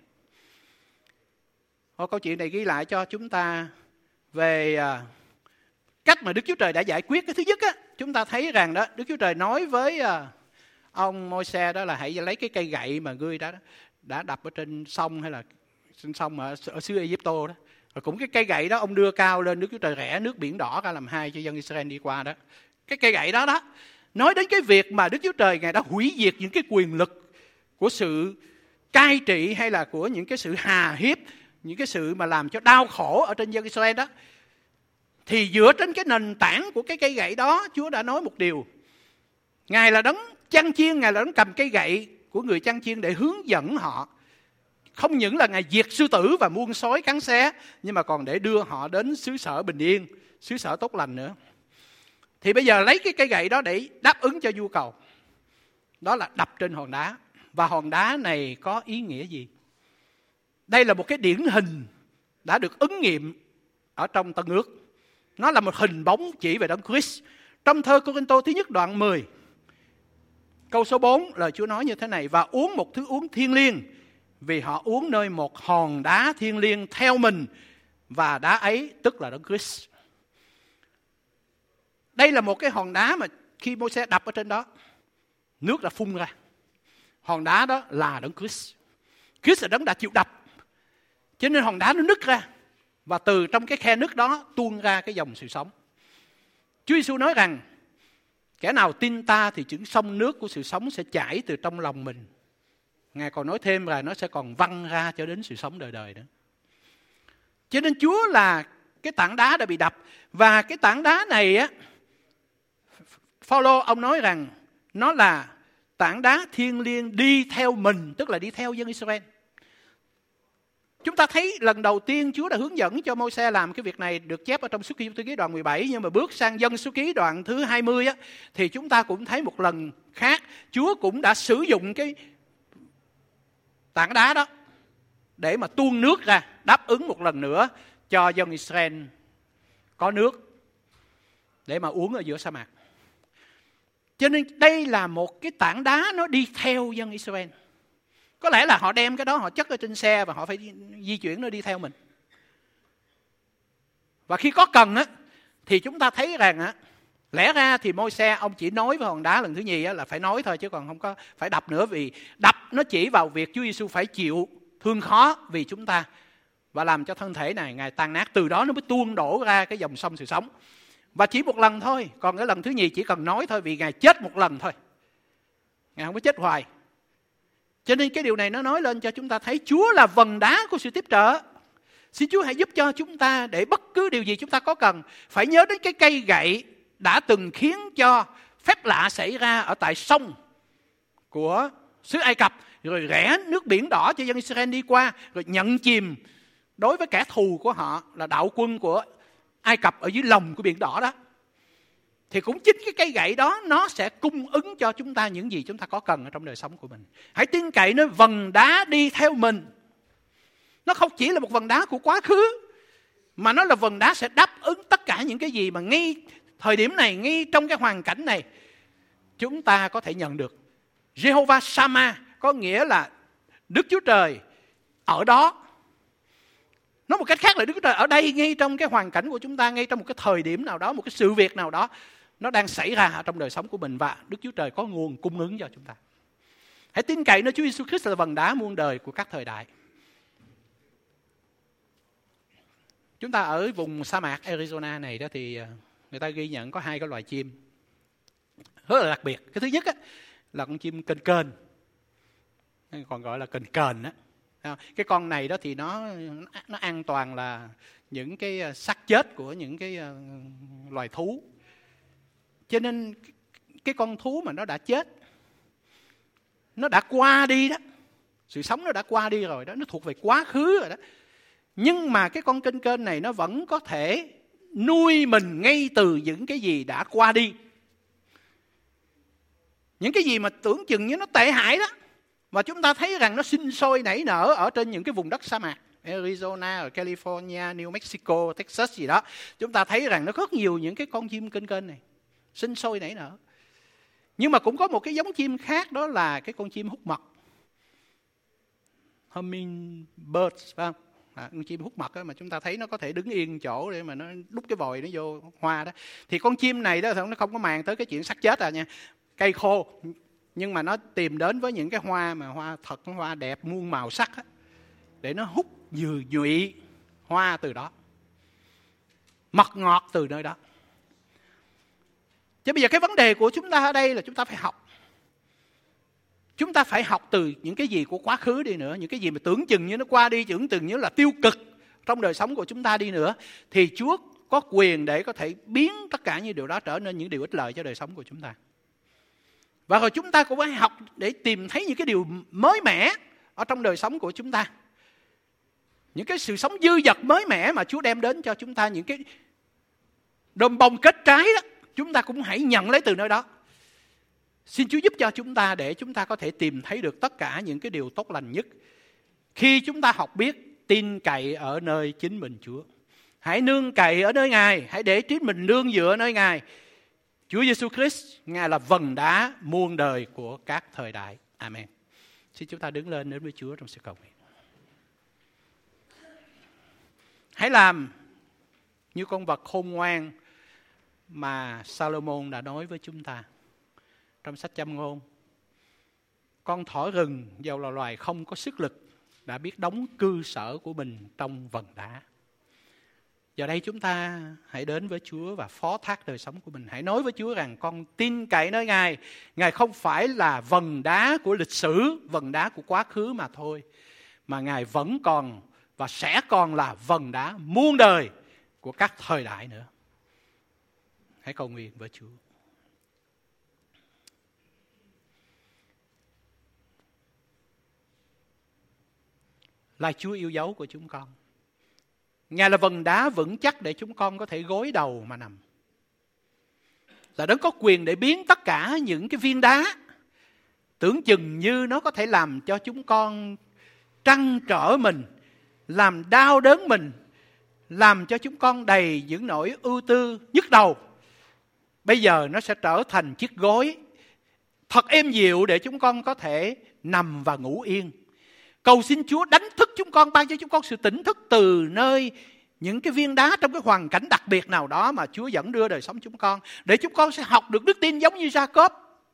Câu chuyện này ghi lại cho chúng ta về cách mà Đức Chúa Trời đã giải quyết. Cái thứ nhất á, chúng ta thấy rằng đó, Đức Chúa Trời nói với ông Môi-se đó là hãy lấy cái cây gậy mà ngươi đã đã đập ở trên sông hay là trên sông ở, ở xứ Ai-Cập đó. Rồi cũng cái cây gậy đó ông đưa cao lên, Đức Chúa Trời rẽ nước biển đỏ ra làm hai cho dân Israel đi qua đó. Cái cây gậy đó đó nói đến cái việc mà Đức Chúa Trời Ngài đã hủy diệt những cái quyền lực của sự cai trị hay là của những cái sự hà hiếp, những cái sự mà làm cho đau khổ ở trên dân Israel đó. Thì dựa trên cái nền tảng của cái cây gậy đó, Chúa đã nói một điều. Ngài là đấng chăn chiên, Ngài là đấng cầm cây gậy của người chăn chiên để hướng dẫn họ. Không những là Ngài diệt sư tử và muôn sói cắn xé, nhưng mà còn để đưa họ đến xứ sở bình yên, xứ sở tốt lành nữa. Thì bây giờ lấy cái cây gậy đó để đáp ứng cho nhu cầu. Đó là đập trên hòn đá. Và hòn đá này có ý nghĩa gì? Đây là một cái điển hình đã được ứng nghiệm ở trong Tân Ước. Nó là một hình bóng chỉ về Đấng Christ. Trong thơ Cô-rinh-tô thứ nhất đoạn mười, câu số bốn, lời Chúa nói như thế này: và uống một thứ uống thiêng liêng, vì họ uống nơi một hòn đá thiêng liêng theo mình, và đá ấy tức là Đấng Christ. Đây là một cái hòn đá mà khi Môi-se đập ở trên đó, nước đã phun ra. Hòn đá đó là Đấng Christ. Christ là Đấng đã chịu đập, cho nên hòn đá nó nứt ra, và từ trong cái khe nứt đó tuôn ra cái dòng sự sống. Chúa Giêsu nói rằng kẻ nào tin ta thì những sông nước của sự sống sẽ chảy từ trong lòng mình. Ngài còn nói thêm là nó sẽ còn văng ra cho đến sự sống đời đời nữa. Cho nên Chúa là cái tảng đá đã bị đập. Và cái tảng đá này á, Phao-lô ông nói rằng nó là tảng đá thiêng liêng đi theo mình, tức là đi theo dân Israel. Chúng ta thấy lần đầu tiên Chúa đã hướng dẫn cho Môi-se làm cái việc này được chép ở trong Xuất Ký đoạn mười bảy, nhưng mà bước sang Dân Số Ký đoạn thứ hai mươi á, thì chúng ta cũng thấy một lần khác Chúa cũng đã sử dụng cái tảng đá đó để mà tuôn nước ra, đáp ứng một lần nữa cho dân Israel có nước để mà uống ở giữa sa mạc. Cho nên đây là một cái tảng đá nó đi theo dân Israel. Có lẽ là họ đem cái đó họ chất ở trên xe và họ phải di chuyển nó đi theo mình. Và khi có cần á, thì chúng ta thấy rằng á, lẽ ra thì Môi-se ông chỉ nói với hòn đá lần thứ nhì á, là phải nói thôi chứ còn không có phải đập nữa, vì đập nó chỉ vào việc Chúa Giêsu phải chịu thương khó vì chúng ta và làm cho thân thể này Ngài tan nát, từ đó nó mới tuôn đổ ra cái dòng sông sự sống. Và chỉ một lần thôi, còn cái lần thứ nhì chỉ cần nói thôi, vì Ngài chết một lần thôi, Ngài không có chết hoài. Cho nên cái điều này nó nói lên cho chúng ta thấy Chúa là vần đá của sự tiếp trợ. Xin Chúa hãy giúp cho chúng ta để bất cứ điều gì chúng ta có cần, phải nhớ đến cái cây gậy đã từng khiến cho phép lạ xảy ra ở tại sông của xứ Ai Cập, rồi rẽ nước biển đỏ cho dân Israel đi qua, rồi nhận chìm đối với kẻ thù của họ là đạo quân của Ai Cập ở dưới lòng của biển đỏ đó. Thì cũng chính cái cây gậy đó nó sẽ cung ứng cho chúng ta những gì chúng ta có cần ở trong đời sống của mình. Hãy tin cậy nơi vần đá đi theo mình. Nó không chỉ là một vần đá của quá khứ, mà nó là vần đá sẽ đáp ứng tất cả những cái gì mà ngay thời điểm này, ngay trong cái hoàn cảnh này chúng ta có thể nhận được. Jehovah Shammah có nghĩa là Đức Chúa Trời ở đó. Nói một cách khác là Đức Chúa Trời ở đây, ngay trong cái hoàn cảnh của chúng ta, ngay trong một cái thời điểm nào đó, một cái sự việc nào đó nó đang xảy ra trong đời sống của mình, và Đức Chúa Trời có nguồn cung ứng cho chúng ta. Hãy tin cậy nơi Chúa Giêsu Christ là vần đá muôn đời của các thời đại. Chúng ta ở vùng sa mạc Arizona này đó thì người ta ghi nhận có hai cái loài chim rất là đặc biệt. Cái thứ nhất á, là con chim kền kền, còn gọi là kền kền á. Cái con này đó thì nó nó ăn toàn là những cái xác chết của những cái loài thú. Cho nên cái con thú mà nó đã chết, nó đã qua đi đó, sự sống nó đã qua đi rồi đó, nó thuộc về quá khứ rồi đó. Nhưng mà cái con kênh kênh này nó vẫn có thể nuôi mình ngay từ những cái gì đã qua đi. Những cái gì mà tưởng chừng như nó tệ hại đó, và chúng ta thấy rằng nó sinh sôi nảy nở ở trên những cái vùng đất sa mạc, Arizona, ở California, New Mexico, Texas gì đó. Chúng ta thấy rằng nó có rất nhiều những cái con chim kênh kênh này sinh sôi nảy nở. Nhưng mà cũng có một cái giống chim khác, đó là cái con chim hút mật, hummingbirds, phải không? À, con chim hút mật đó, mà chúng ta thấy nó có thể đứng yên chỗ để mà nó đút cái vòi nó vô hoa đó. Thì con chim này đó nó không có màng tới cái chuyện xác chết à nha. Cây khô, nhưng mà nó tìm đến với những cái hoa mà hoa thật, hoa đẹp, muôn màu sắc á, để nó hút dừa nhụy hoa từ đó, mật ngọt từ nơi đó. Chứ bây giờ cái vấn đề của chúng ta ở đây là chúng ta phải học. Chúng ta phải học từ những cái gì của quá khứ đi nữa, những cái gì mà tưởng chừng như nó qua đi, tưởng chừng như là tiêu cực trong đời sống của chúng ta đi nữa, thì Chúa có quyền để có thể biến tất cả những điều đó trở nên những điều ích lợi cho đời sống của chúng ta. Và rồi chúng ta cũng phải học để tìm thấy những cái điều mới mẻ ở trong đời sống của chúng ta. Những cái sự sống dư dật mới mẻ mà Chúa đem đến cho chúng ta, những cái đom bông kết trái đó, chúng ta cũng hãy nhận lấy từ nơi đó. Xin Chúa giúp cho chúng ta để chúng ta có thể tìm thấy được tất cả những cái điều tốt lành nhất khi chúng ta học biết tin cậy ở nơi chính mình Chúa. Hãy nương cậy ở nơi Ngài, hãy để trí mình nương dựa ở nơi Ngài. Chúa Giêsu Christ, Ngài là vần đá muôn đời của các thời đại. Amen. Xin chúng ta đứng lên đến với Chúa trong sự cầu nguyện. Hãy làm như con vật khôn ngoan mà Salomon đã nói với chúng ta trong sách Châm Ngôn. Con thỏ rừng dầu là loài không có sức lực đã biết đóng cư sở của mình trong vần đá. Giờ đây chúng ta hãy đến với Chúa và phó thác đời sống của mình. Hãy nói với Chúa rằng con tin cậy nơi Ngài. Ngài không phải là vần đá của lịch sử, vần đá của quá khứ mà thôi, mà Ngài vẫn còn và sẽ còn là vần đá muôn đời của các thời đại nữa. Hãy cầu nguyện với Chúa. Là Chúa yêu dấu của chúng con. Ngài là vần đá vững chắc để chúng con có thể gối đầu mà nằm. Là Đấng có quyền để biến tất cả những cái viên đá tưởng chừng như nó có thể làm cho chúng con trăn trở mình, làm đau đớn mình, làm cho chúng con đầy những nỗi ưu tư nhức đầu. Bây giờ nó sẽ trở thành chiếc gối thật êm dịu để chúng con có thể nằm và ngủ yên. Cầu xin Chúa đánh thức chúng con, ban cho chúng con sự tỉnh thức từ nơi những cái viên đá trong cái hoàn cảnh đặc biệt nào đó mà Chúa dẫn đưa đời sống chúng con, để chúng con sẽ học được đức tin giống như Gia-cốp.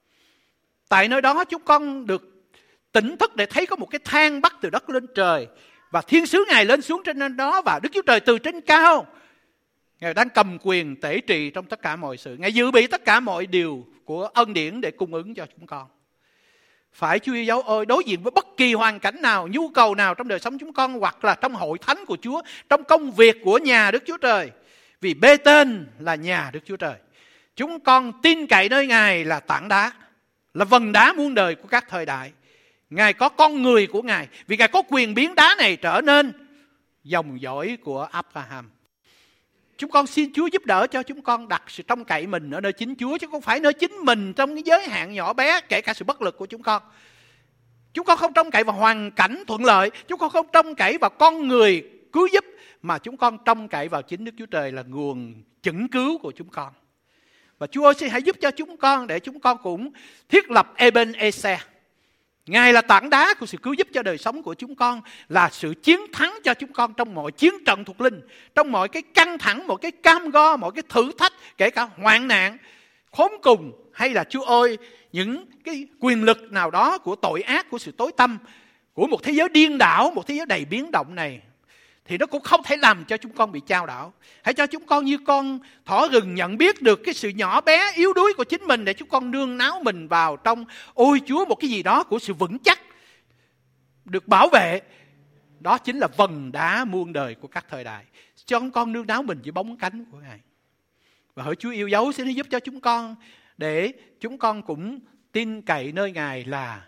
Tại nơi đó chúng con được tỉnh thức để thấy có một cái thang bắt từ đất lên trời, và thiên sứ Ngài lên xuống trên nơi đó, và Đức Chúa Trời từ trên cao Ngài đang cầm quyền tể trị trong tất cả mọi sự. Ngài dự bị tất cả mọi điều của ân điển để cung ứng cho chúng con. Phải Chúa yêu dấu ơi, đối diện với bất kỳ hoàn cảnh nào, nhu cầu nào trong đời sống chúng con, hoặc là trong hội thánh của Chúa, trong công việc của nhà Đức Chúa Trời, vì bê tên là nhà Đức Chúa Trời, chúng con tin cậy nơi Ngài là tảng đá, là vần đá muôn đời của các thời đại. Ngài có con người của Ngài, vì Ngài có quyền biến đá này trở nên dòng dõi của Abraham. Chúng con xin Chúa giúp đỡ cho chúng con đặt sự trông cậy mình ở nơi chính Chúa, chứ không phải nơi chính mình trong cái giới hạn nhỏ bé, kể cả sự bất lực của chúng con. Chúng con không trông cậy vào hoàn cảnh thuận lợi, chúng con không trông cậy vào con người cứu giúp, mà chúng con trông cậy vào chính Đức Chúa Trời là nguồn chẩn cứu của chúng con. Và Chúa ơi, xin hãy giúp cho chúng con để chúng con cũng thiết lập Ebenezer. Ngài là tảng đá của sự cứu giúp cho đời sống của chúng con, là sự chiến thắng cho chúng con trong mọi chiến trận thuộc linh, trong mọi cái căng thẳng, mọi cái cam go, mọi cái thử thách, kể cả hoạn nạn, khốn cùng, hay là Chúa ơi, những cái quyền lực nào đó của tội ác, của sự tối tăm, của một thế giới điên đảo, một thế giới đầy biến động này, thì nó cũng không thể làm cho chúng con bị chao đảo. Hãy cho chúng con như con thỏ rừng nhận biết được cái sự nhỏ bé, yếu đuối của chính mình, để chúng con nương náu mình vào trong, ôi Chúa, một cái gì đó của sự vững chắc, được bảo vệ. Đó chính là vần đá muôn đời của các thời đại. Cho chúng con nương náu mình dưới bóng cánh của Ngài. Và hỡi Chúa yêu dấu, xin giúp cho chúng con, để chúng con cũng tin cậy nơi Ngài là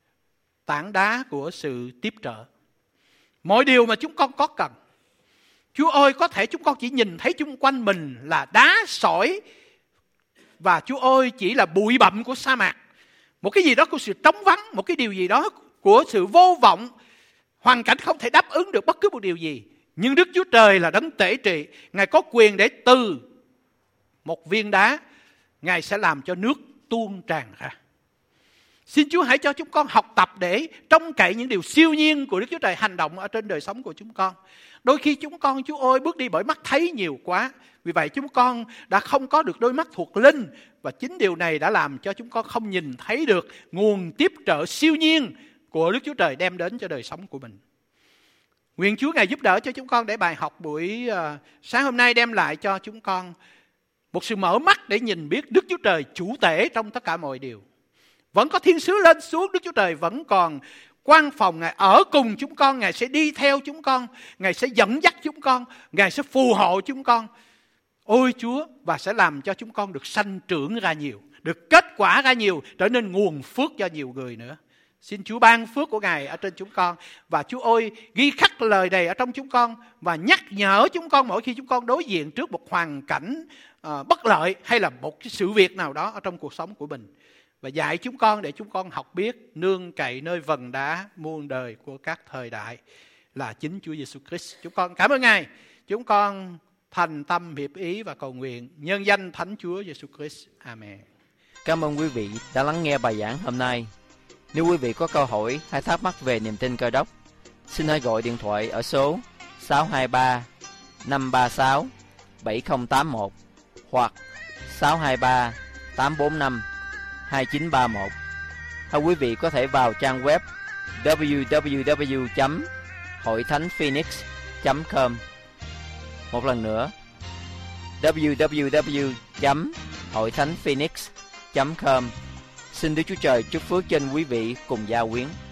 tảng đá của sự tiếp trợ. Mọi điều mà chúng con có cần, Chúa ơi, có thể chúng con chỉ nhìn thấy chung quanh mình là đá sỏi, và Chúa ơi, chỉ là bụi bặm của sa mạc, một cái gì đó của sự trống vắng, một cái điều gì đó của sự vô vọng, hoàn cảnh không thể đáp ứng được bất cứ một điều gì. Nhưng Đức Chúa Trời là đấng tể trị, Ngài có quyền để từ một viên đá, Ngài sẽ làm cho nước tuôn tràn ra. Xin Chúa hãy cho chúng con học tập để trông cậy những điều siêu nhiên của Đức Chúa Trời hành động ở trên đời sống của chúng con. Đôi khi chúng con, Chúa ơi, bước đi bởi mắt thấy nhiều quá. Vì vậy chúng con đã không có được đôi mắt thuộc linh. Và chính điều này đã làm cho chúng con không nhìn thấy được nguồn tiếp trợ siêu nhiên của Đức Chúa Trời đem đến cho đời sống của mình. Nguyện Chúa Ngài giúp đỡ cho chúng con để bài học buổi uh, sáng hôm nay đem lại cho chúng con một sự mở mắt để nhìn biết Đức Chúa Trời chủ tể trong tất cả mọi điều. Vẫn có thiên sứ lên xuống, Đức Chúa Trời vẫn còn quan phòng, Ngài ở cùng chúng con, Ngài sẽ đi theo chúng con, Ngài sẽ dẫn dắt chúng con, Ngài sẽ phù hộ chúng con. Ôi Chúa, và sẽ làm cho chúng con được sanh trưởng ra nhiều, được kết quả ra nhiều, trở nên nguồn phước cho nhiều người nữa. Xin Chúa ban phước của Ngài ở trên chúng con. Và Chúa ơi, ghi khắc lời này ở trong chúng con và nhắc nhở chúng con mỗi khi chúng con đối diện trước một hoàn cảnh uh, bất lợi hay là một cái sự việc nào đó ở trong cuộc sống của mình. Và dạy chúng con để chúng con học biết nương cậy nơi vần đá muôn đời của các thời đại là chính Chúa Giêsu Christ. Chúng con cảm ơn Ngài. Chúng con thành tâm hiệp ý và cầu nguyện nhân danh Thánh Chúa Giêsu Christ. Amen. Cảm ơn quý vị đã lắng nghe bài giảng hôm nay. Nếu quý vị có câu hỏi hay thắc mắc về niềm tin Cơ Đốc, xin hãy gọi điện thoại ở số sáu hai ba năm ba sáu bảy không tám một hoặc sáu hai ba tám bốn năm hai chín ba một. Hay quý vị có thể vào trang web w w w chấm hội thánh phoenix chấm com. Một lần nữa, w w w chấm hội thánh phoenix chấm com. Xin Đức Chúa Trời chúc phước trên quý vị cùng gia quyến.